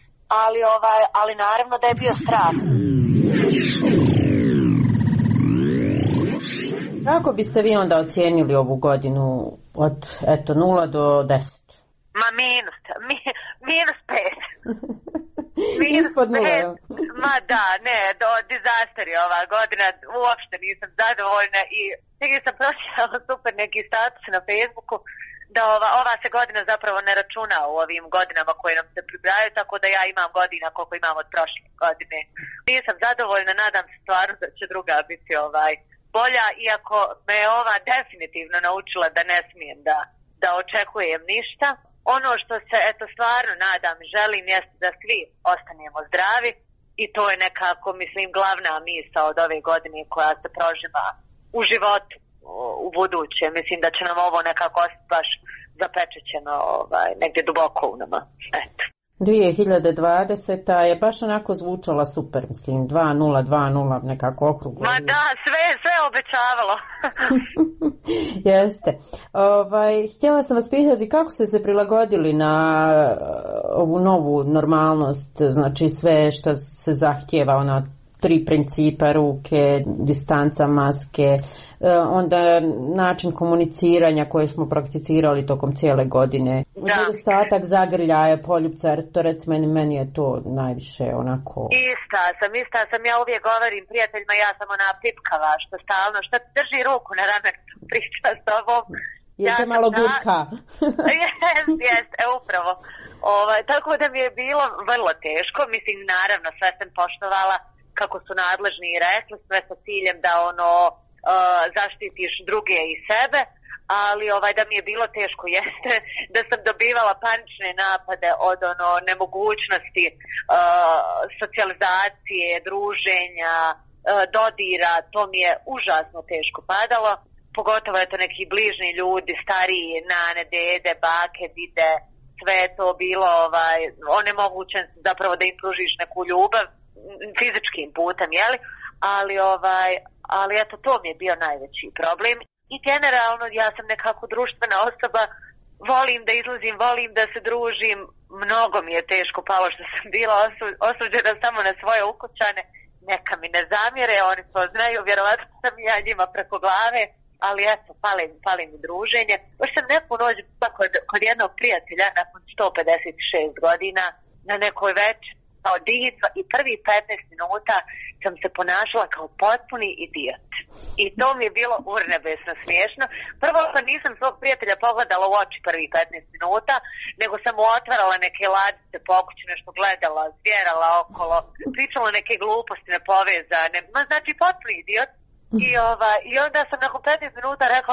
Ali naravno da je bio strah. Kako biste vi onda ocijenili ovu godinu od 0 do 10? Ma minus 5. Ispod 0. Ma da, disaster je ova godina, uopšte nisam zadovoljna i negdje sam pročitala super neki status na Facebooku da ova se godina zapravo ne računa u ovim godinama koje nam se pribrajaju, tako da ja imam godina koliko imam od prošle godine. Nisam zadovoljna, nadam se stvarno da će druga biti bolja, iako me je ova definitivno naučila da ne smijem da očekujem ništa. Ono što se stvarno nadam, želim jeste da svi ostanemo zdravi i to je nekako, mislim, glavna misao od ove godine koja se prožima u životu u buduće. Mislim da će nam ovo nekako ostati baš zapečećeno negdje duboko u nama. Eto. 2020. je baš onako zvučala super, mislim, 2-0, nekako okruglo. Ma da, sve obećavalo. Jeste. Htjela sam vas pitati kako ste se prilagodili na ovu novu normalnost, znači sve što se zahtjeva, 3 principa, ruke, distanca, maske, onda način komuniciranja koje smo prakticirali tokom cijele godine. Nedostatak zagrljaja, poljupca, to recimo meni je to najviše onako... Ista sam, ja uvijek govorim prijateljima, ja sam ona pipkava, što stalno, što drži ruku na ramenu, priča s tobom. Jeste malo gurka. Jest, upravo. Tako da mi je bilo vrlo teško, mislim, naravno, sve sam poštovala kako su nadležni i rekli, sve sa ciljem da zaštitiš druge i sebe, ali da mi je bilo teško jeste da sam dobivala panične napade od nemogućnosti socijalizacije, druženja, dodira, to mi je užasno teško padalo, pogotovo je to neki bližni ljudi, stariji, nane, dede, bake, dide, sve je to bilo onemogućen zapravo da im pružiš neku ljubav fizičkim putem, jeli? Ali eto, to mi je bio najveći problem. I generalno ja sam nekako društvena osoba, volim da izlazim, volim da se družim, mnogo mi je teško palo što sam bila osuđena samo na svoje ukućane, neka mi ne zamjere, oni to znaju, vjerovatno sam ja njima preko glave, ali eto, pali mi druženje. Još sam neku noć kod jednog prijatelja nakon 156 godina na nekoj večer kao diva i prvi 15 minuta sam se ponašala kao potpuni idiot. I to mi je bilo urnebesno smiješno. Prvo nisam svog prijatelja pogledala u oči prvi 15 minuta, nego sam mu otvarala neke ladice po kući, nešto gledala, zvjerala okolo, pričala neke gluposti nepovezane. Znači, potpuni idiot. I onda sam nakon 15 minuta rekla,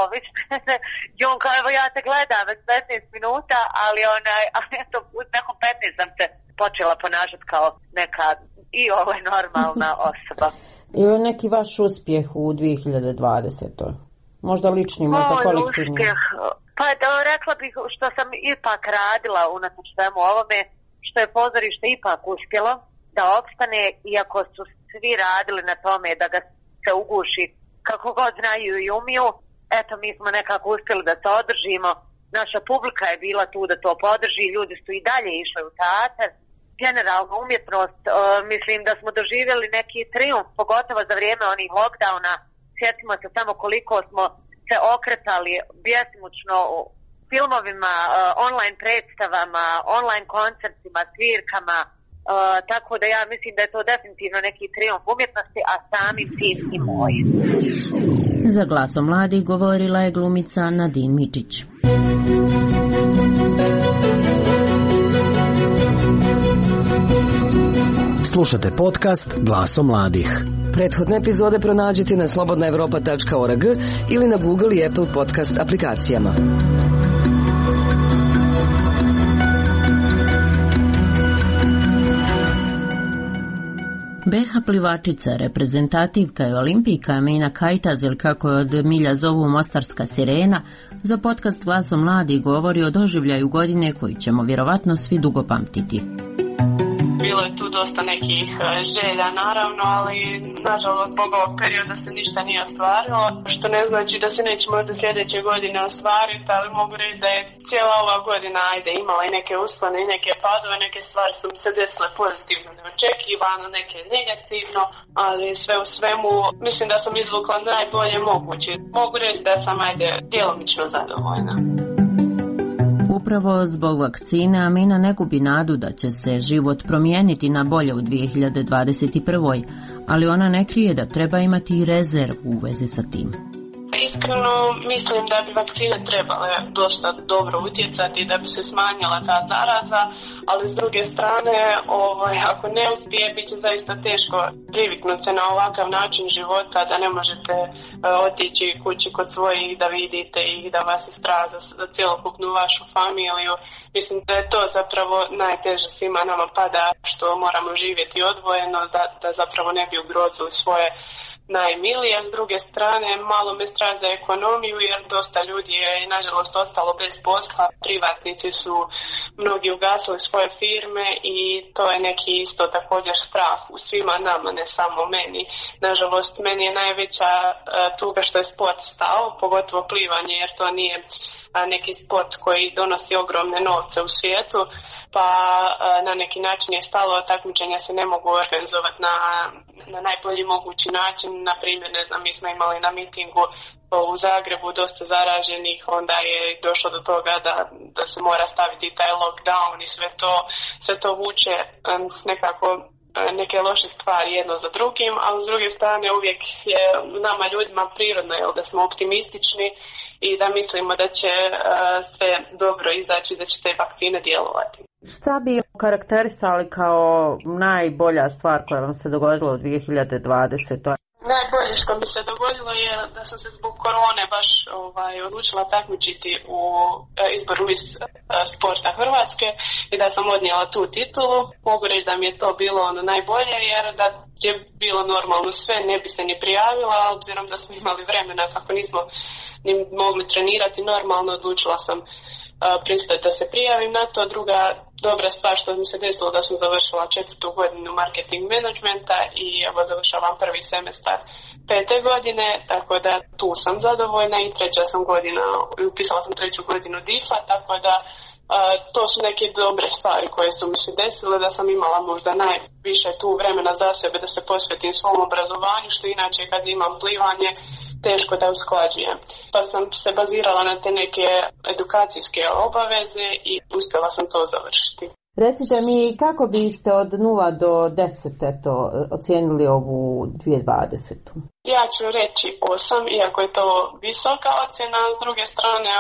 i on kao, evo ja te gledam već 15 minuta, ali eto, nakon 15 sam se počela ponašati kao neka normalna osoba. Ili neki vaš uspjeh u 2020. Možda lični, možda kolektivni? Uspjeh, pa rekla bih što sam ipak radila unatoč svemu ovome, što je pozorište ipak uspjelo da opstane, iako su svi radili na tome da ga se uguši kako god znaju i umiju. Eto, mi smo nekako uspjeli da se održimo. Naša publika je bila tu da to podrži, ljudi su i dalje išli u teatar. Generalno umjetnost, mislim da smo doživjeli neki trijumf, pogotovo za vrijeme onih lockdowna. Sjetimo se samo koliko smo se okretali bjesomučno u filmovima, online predstavama, online koncertima, svirkama, tako da ja mislim da je to definitivno neki trijumf umjetnosti, a samim tim i moj. Za Glasom mladih govorila je glumica Nadine Mičić. Slušate podcast Glasom mladih. Prethodne epizode pronađite na slobodnaevropa.org ili na Google i Apple podcast aplikacijama. BH plivačica, reprezentativka i olimpijka Amina Kajtaz, ili kako je od milja zovu Mostarska sirena, za podcast Glasom mladih govori o doživljaju godine koji ćemo vjerovatno svi dugo pamtiti. Bilo je tu dosta nekih želja, naravno, ali nažalost zbog ovog perioda se ništa nije ostvarilo, što ne znači da se neće možda sljedeće godine ostvariti, ali mogu reći da je cijela ova godina imala i neke uspone i neke padove, neke stvari su mi se desile pozitivno neočekivano, neke negativno, ali sve u svemu mislim da sam izvukla najbolje moguće. Mogu reći da sam djelomično zadovoljna. Upravo zbog vakcine Amina ne gubi nadu da će se život promijeniti na bolje u 2021. Ali ona ne krije da treba imati i rezervu u vezi sa tim. Iskreno mislim da bi vakcine trebale dosta dobro utjecati da bi se smanjila ta zaraza, ali s druge strane ako ne uspije bit će zaista teško priviknuti se na ovakav način života, da ne možete otići kući kod svojih da vidite ih, da vas istraza za cjelokupnu vašu familiju. Mislim da je to zapravo najteže svima nama pada, što moramo živjeti odvojeno, da zapravo ne bi ugrozili svoje najmilije. S druge strane, malo me strah za ekonomiju, jer dosta ljudi je nažalost ostalo bez posla. Privatnici su mnogi ugasili svoje firme i to je neki isto također strah u svima nama, ne samo meni. Nažalost, meni je najveća tuga što je sport stao, pogotovo plivanje, jer to nije neki sport koji donosi ogromne novce u svijetu, pa na neki način je stalo, takmičenja se ne mogu organizovati na najbolji mogući način. Na primjer, ne znam, mi smo imali na mitingu u Zagrebu dosta zaraženih, onda je došlo do toga da se mora staviti taj lockdown i sve to vuče nekako neke loše stvari jedno za drugim, ali s druge strane uvijek je nama ljudima prirodno da smo optimistični i da mislimo da će sve dobro izaći, da će te vakcine djelovati. Šta bi karakterisali kao najbolja stvar koja vam se dogodila u 2020. Najbolje što mi se dogodilo je da sam se zbog korone baš odlučila takmičiti u izboru Miss sporta Hrvatske i da sam odnijela tu titulu. Mogu reći da mi je to bilo najbolje jer da je bilo normalno sve, ne bi se ni prijavila, a obzirom da smo imali vremena kako nismo ni mogli trenirati normalno, odlučila sam pristati da se prijavim na to. Druga dobra stvar što mi se desilo da sam završila 4. godinu marketing menadžmenta i evo završavam prvi semestar 5. godine, tako da tu sam zadovoljna i upisala sam 3. godinu DIF-a, tako da to su neke dobre stvari koje su mi se desile, da sam imala možda najviše tu vremena za sebe da se posvetim svom obrazovanju, što inače kad imam plivanje teško da usklađujem. Pa sam se bazirala na te neke edukacijske obaveze i uspjela sam to završiti. Recite mi, kako biste od 0 do 10 ocijenili ovu 2020? Ja ću reći 8, iako je to visoka ocjena. S druge strane,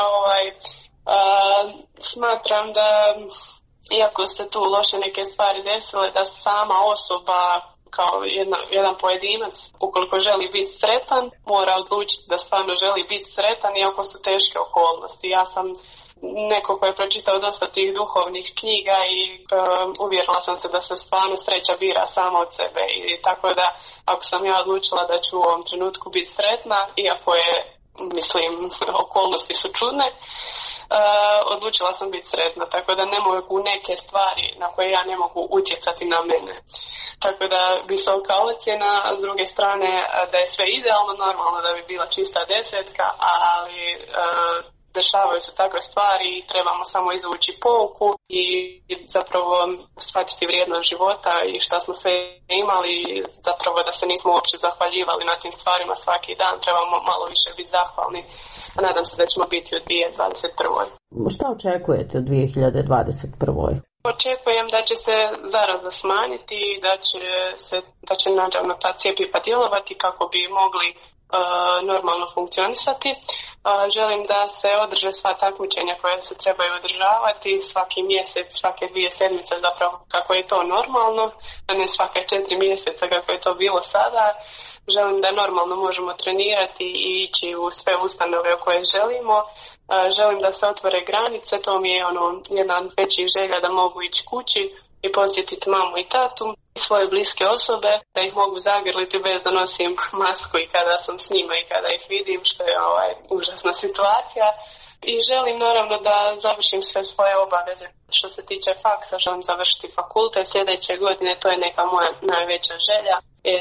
smatram da, iako se tu loše neke stvari desile, da sama osoba kao jedan pojedinac, ukoliko želi biti sretan, mora odlučiti da stvarno želi biti sretan, iako su teške okolnosti. Ja sam neko ko je pročitao dosta tih duhovnih knjiga i uvjerila sam se da se stvarno sreća bira sama od sebe. I tako da, ako sam ja odlučila da ću u ovom trenutku biti sretna, iako je, okolnosti su čudne, odlučila sam biti sretna, tako da ne mogu neke stvari na koje ja ne mogu utjecati na mene. Tako da visoka ocjena, a s druge strane da je sve idealno, normalno da bi bila čista 10, ali dešavaju se takve stvari i trebamo samo izvući pouku i zapravo shvatiti vrijednost života i šta smo sve imali, zapravo da se nismo uopće zahvaljivali na tim stvarima svaki dan, trebamo malo više biti zahvalni, a nadam se da ćemo biti u 2021. Šta očekujete u 2021? Očekujem da će se zaraza smanjiti i da će naravno ta cjepiva djelovati kako bi mogli normalno funkcionisati. Želim da se održe sva takmičenja koja se trebaju održavati svaki mjesec, svake 2 sedmice, zapravo kako je to normalno, a ne svake 4 mjeseca kako je to bilo sada. Želim da normalno možemo trenirati i ići u sve ustanove u koje želimo. Želim da se otvore granice, to mi je jedna od većih želja, da mogu ići kući i posjetiti mamu i tatu i svoje bliske osobe, da ih mogu zagrliti bez da nosim masku i kada sam s njima i kada ih vidim, što je užasna situacija. I želim naravno da završim sve svoje obaveze. Što se tiče faksa, želim završiti fakultet sljedeće godine, to je neka moja najveća želja.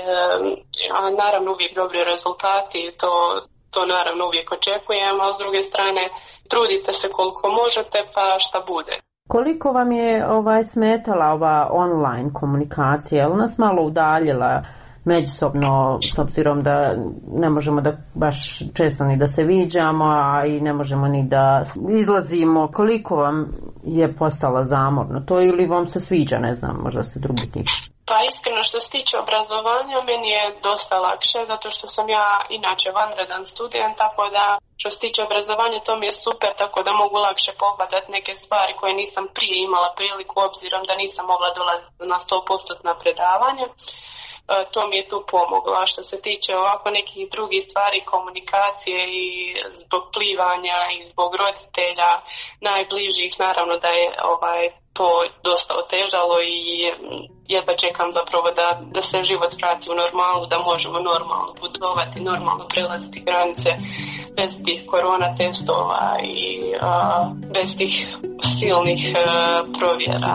A naravno uvijek dobri rezultati, to naravno uvijek očekujem, a s druge strane trudite se koliko možete pa šta bude. Koliko vam je smetala ova online komunikacija? Je li nas malo udaljila međusobno, s obzirom da ne možemo da baš često ni da se viđamo, a i ne možemo ni da izlazimo? Koliko vam je postala zamorno to ili vam se sviđa, ne znam, možda ste drugi tip? Pa iskreno što se tiče obrazovanja, meni je dosta lakše, zato što sam ja inače vanredan student, tako da što se tiče obrazovanja to mi je super, tako da mogu lakše pogledati neke stvari koje nisam prije imala priliku, obzirom da nisam mogla dolaziti na 100% predavanje. To mi je tu pomoglo. A što se tiče ovako nekih drugih stvari, komunikacije i zbog plivanja i zbog roditelja najbližih, naravno da je to dosta otežalo i jedva čekam zapravo da se život vrati u normalu, da možemo normalno putovati, normalno prelaziti granice bez tih korona testova i bez tih silnih provjera.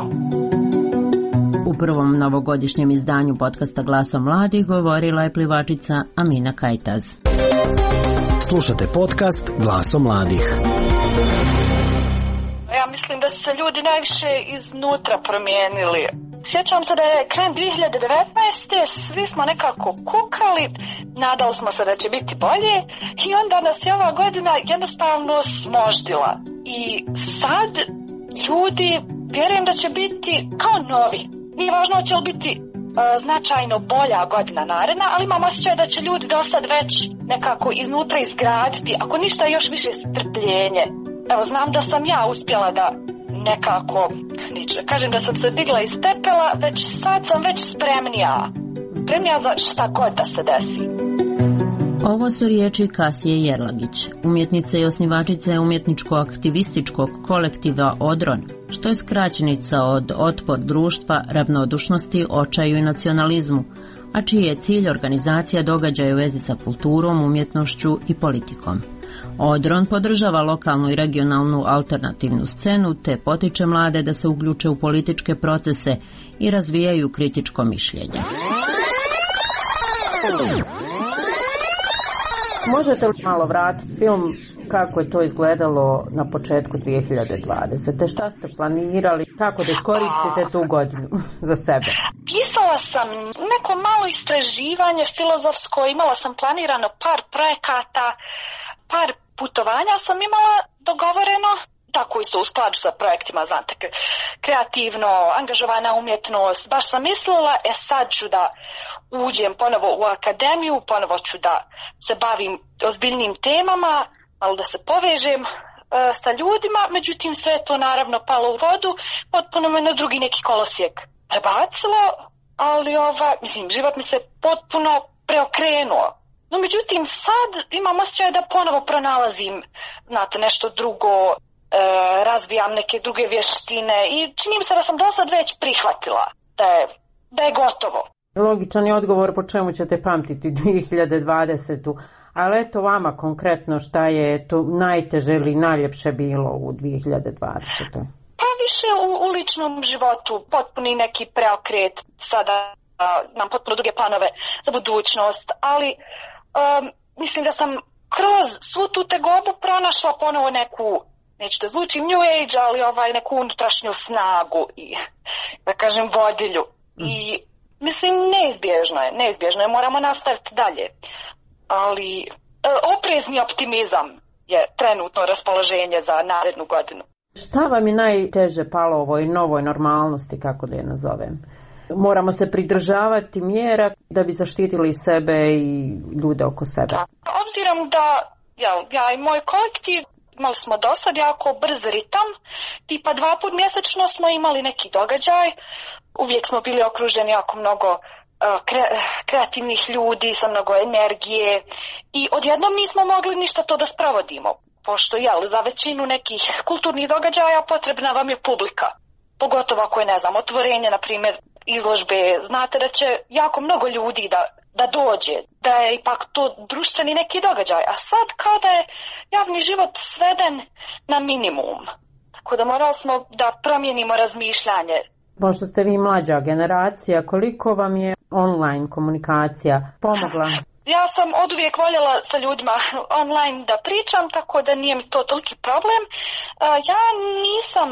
U prvom novogodišnjem izdanju podcasta Glasom mladih govorila je plivačica Amina Kajtaz. Slušate podcast Glasom mladih. Ja mislim da su se ljudi najviše iznutra promijenili. Sjećam se da je krajem 2019. svi smo nekako kukali, nadali smo se da će biti bolje i onda nas je ova godina jednostavno smoždila. I sad ljudi vjerujem da će biti kao novi. Nije važno će li biti značajno bolja godina naredna, ali imam osjećaj da će ljudi do sad već nekako iznutra izgraditi, ako ništa još više strpljenje. Evo, znam da sam ja uspjela da nekako takmiče. Kažem da sam se digla iz pepela, već sad sam već spremnija. Spremnija za šta god da se desi. Ovo su riječi Kasije Jerlagić, umjetnice i osnivačice umjetničko-aktivističkog kolektiva Odron, što je skraćenica od Otpor društva, ravnodušnosti, očaju i nacionalizmu, a čiji je cilj organizacija događaja u vezi sa kulturom, umjetnošću i politikom. Odron podržava lokalnu i regionalnu alternativnu scenu te potiče mlade da se uključe u političke procese i razvijaju kritičko mišljenje. Možete li malo vratiti film kako je to izgledalo na početku 2020. Šta ste planirali, kako da iskoristite tu godinu za sebe? Pisala sam neko malo istraživanje filozofsko, imala sam planirano par projekata, par putovanja sam imala dogovoreno, tako isto u skladu sa projektima, znate, kreativno, angažovana umjetnost. Baš sam mislila, sad ću da uđem ponovo u akademiju, ponovo ću da se bavim ozbiljnim temama, ali da se povežem sa ljudima, međutim sve je to naravno palo u vodu, potpuno me na drugi neki kolosijek prebacilo, ali život mi se potpuno preokrenuo. No međutim sad imam osjećaj da ponovo pronalazim, znate, nešto drugo, razvijam neke druge vještine i čini mi se da sam do sad već prihvatila da je gotovo. Logičan je odgovor po čemu ćete pamtiti 2020. Ali eto vama konkretno šta je to najteže ili najljepše bilo u 2020. Pa više u ličnom životu, potpuni neki preokret, sada nam potpuno druge planove za budućnost, ali mislim da sam kroz svu tu tegobu pronašla ponovo neku, neću da zvučim New Age, ali neku unutrašnju snagu i da kažem vodilju. I mislim neizbježno je, moramo nastaviti dalje. Ali oprezni optimizam je trenutno raspoloženje za narednu godinu. Šta vam je najteže palo ovoj novoj normalnosti, kako da je nazovem? Moramo se pridržavati mjera da bi zaštitili sebe i ljude oko sebe. Obzirom da ja i moj kolektiv imali smo do sad jako brz ritam, tipa 2 puta mjesečno smo imali neki događaj, uvijek smo bili okruženi jako mnogo kreativnih ljudi sa mnogo energije i odjednom nismo mogli ništa to da sprovodimo, pošto za većinu nekih kulturnih događaja potrebna vam je publika, pogotovo ako je, otvorenje, na primjer, izložbe, znate da će jako mnogo ljudi da dođe, da je ipak to društveni neki događaj, a sad kada je javni život sveden na minimum, tako da morali smo da promijenimo razmišljanje. Pošto ste vi mlađa generacija, koliko vam je online komunikacija pomogla? Ja sam oduvijek voljela sa ljudima online da pričam, tako da nije mi to toliki problem. Ja nisam,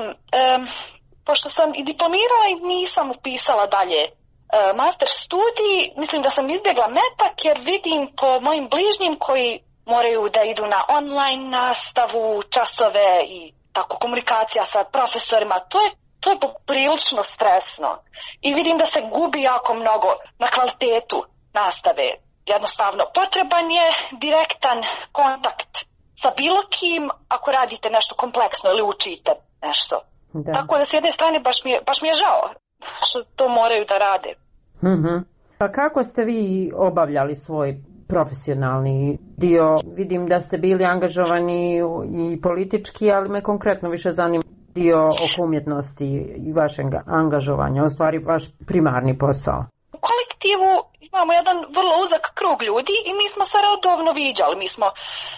pošto sam i diplomirala i nisam upisala dalje master studij, mislim da sam izbjegla metak jer vidim po mojim bližnjim koji moraju da idu na online nastavu, časove i tako komunikacija sa profesorima, to je prilično stresno i vidim da se gubi jako mnogo na kvalitetu nastave. Jednostavno, potreban je direktan kontakt sa bilo kim ako radite nešto kompleksno ili učite nešto. Da. Tako da s jedne strane baš mi je žao što to moraju da rade. Pa kako ste vi obavljali svoj profesionalni dio? Vidim da ste bili angažovani i politički, ali me konkretno više zanima dio oko umjetnosti i vašeg angažovanja, u stvari vaš primarni posao. U kolektivu imamo jedan vrlo uzak krug ljudi i mi smo se redovno viđali, mi smo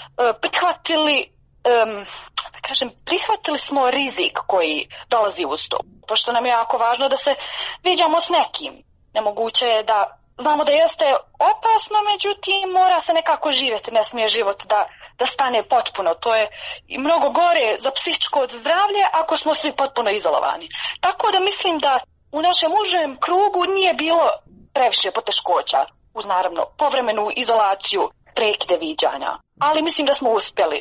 prihvatili smo rizik koji dolazi uz to, pošto nam je jako važno da se viđamo s nekim. Nemoguće je da znamo da jeste opasno, međutim mora se nekako živjeti, ne smije život da stane potpuno. To je i mnogo gore za psihičko zdravlje ako smo svi potpuno izolovani. Tako da mislim da u našem užem krugu nije bilo previše poteškoća, uz naravno povremenu izolaciju, prekide viđanja. Ali mislim da smo uspjeli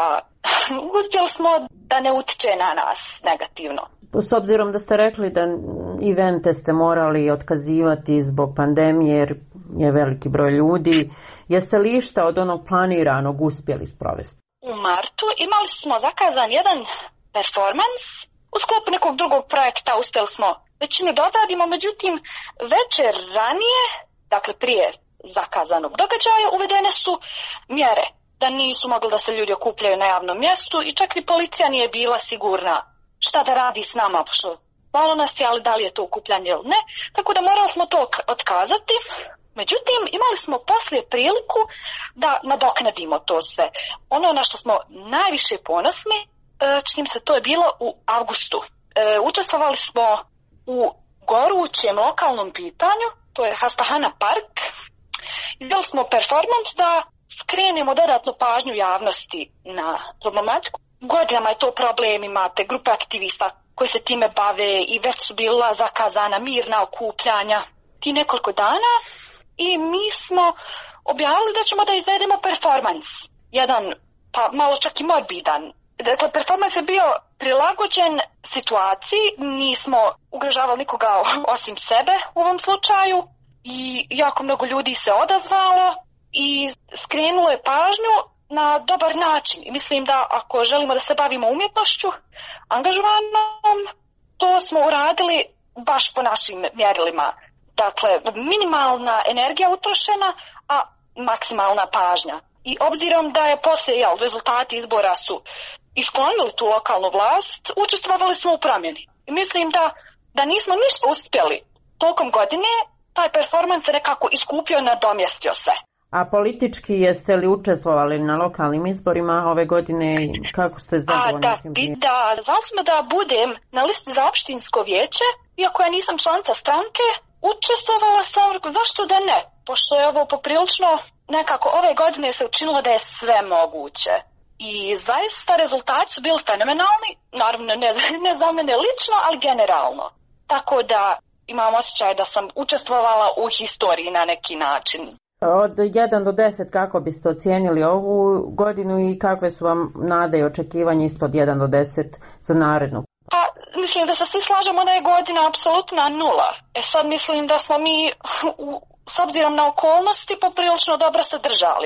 da ne utiče na nas negativno. S obzirom da ste rekli da evente ste morali otkazivati zbog pandemije jer je veliki broj ljudi, jeste li išta od onog planiranog uspjeli sprovesti? U martu imali smo zakazan jedan performans U sklopu nekog drugog projekta uspjeli smo većinu da odradimo, međutim večer ranije, dakle prije zakazanog događaja, uvedene su mjere da nisu mogli da se ljudi okupljaju na javnom mjestu i čak ni policija nije bila sigurna šta da radi s nama, pošto malo nas je, ali da li je to okupljanje ili ne, tako da morali smo to otkazati. Međutim, imali smo poslije priliku da nadoknadimo to sve. Ono na što smo najviše ponosni, čini se to je bilo u avgustu. Učestvovali smo u gorućem lokalnom pitanju, to je Hastahana park. Izveli smo performans da skrenemo dodatnu pažnju javnosti na problematiku. Godinama je to problem, imate grupe aktivista koji se time bave i već su bila zakazana mirna okupljanja ti nekoliko dana i mi smo objavili da ćemo da izvedemo performans. Jedan, pa malo čak i morbidan. Dakle, performans je bio prilagođen situaciji, nismo ugrožavali nikoga osim sebe u ovom slučaju i jako mnogo ljudi se odazvalo i skrenulo je pažnju na dobar način. I mislim da ako želimo da se bavimo umjetnošću angažovanom, to smo uradili baš po našim mjerilima. Dakle, minimalna energija utrošena, a maksimalna pažnja. I obzirom da je poslije rezultati izbora su isklonili tu lokalnu vlast, učestvovali smo u promjeni. I mislim da nismo ništa uspjeli tokom godine, taj performans je nekako iskupio i nadomjestio sve. A politički jeste li učestvovali na lokalnim izborima ove godine i kako ste zadovoljni? Da, znali smo da budem na listi za opštinsko vijeće, iako ja nisam članica stranke, učestvovala sam, zašto da ne? Pošto je ovo poprilično, nekako ove godine se učinilo da je sve moguće. I zaista rezultati su bili fenomenalni, naravno ne za mene lično, ali generalno. Tako da imam osjećaj da sam učestvovala u historiji na neki način. Od 1 do 10 kako biste ocijenili ovu godinu i kakve su vam nade i očekivanje isto od 1 do 10 za narednu? Pa mislim da se svi slažemo da je godina apsolutna 0. Sad mislim da smo mi s obzirom na okolnosti poprilično dobro se držali.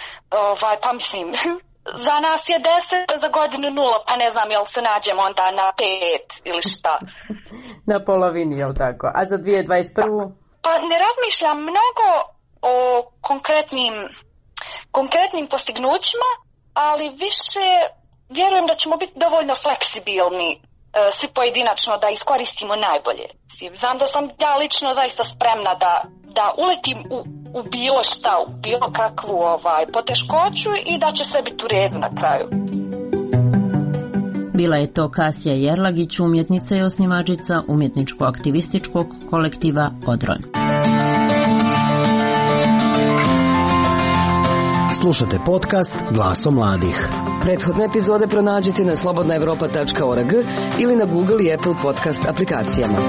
Pa mislim, za nas je 10, za godinu 0, pa ne znam jel se nađemo onda na 5 ili šta. Na polovini, jel tako? A za 2021? Pa ne razmišljam mnogo o konkretnim postignućima, ali više vjerujem da ćemo biti dovoljno fleksibilni svi pojedinačno da iskoristimo najbolje. Znam da sam ja lično zaista spremna da uletim u bilo šta, u bilo kakvu poteškoću i da će sve biti u redu na kraju. Bila je to Kasija Jerlagić, umjetnica i osnivačica umjetničko-aktivističkog kolektiva Odron. Slušate podcast Glaso mladih. Prethodne epizode pronađite na slobodnaevropa.org ili na Google i Apple podcast aplikacijama.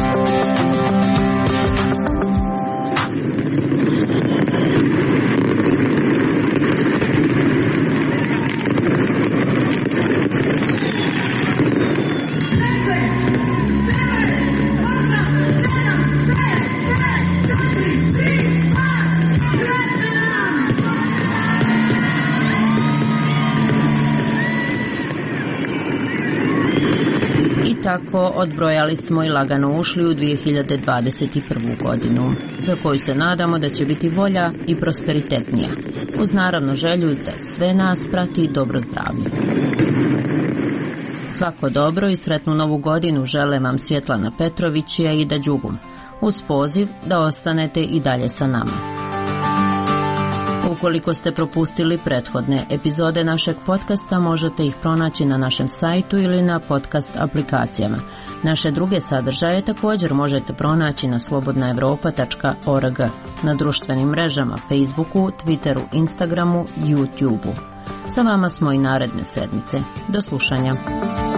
Tako odbrojali smo i lagano ušli u 2021. godinu, za koju se nadamo da će biti bolja i prosperitetnija, uz naravno želju da sve nas prati dobro zdravlje. Svako dobro i sretnu novu godinu žele vam Svjetlana Petrović i Aida Đugum, uz poziv da ostanete i dalje sa nama. Ukoliko ste propustili prethodne epizode našeg podcasta, možete ih pronaći na našem sajtu ili na podcast aplikacijama. Naše druge sadržaje također možete pronaći na slobodnaevropa.org, na društvenim mrežama Facebooku, Twitteru, Instagramu, YouTubeu. Sa vama smo i naredne sedmice. Do slušanja.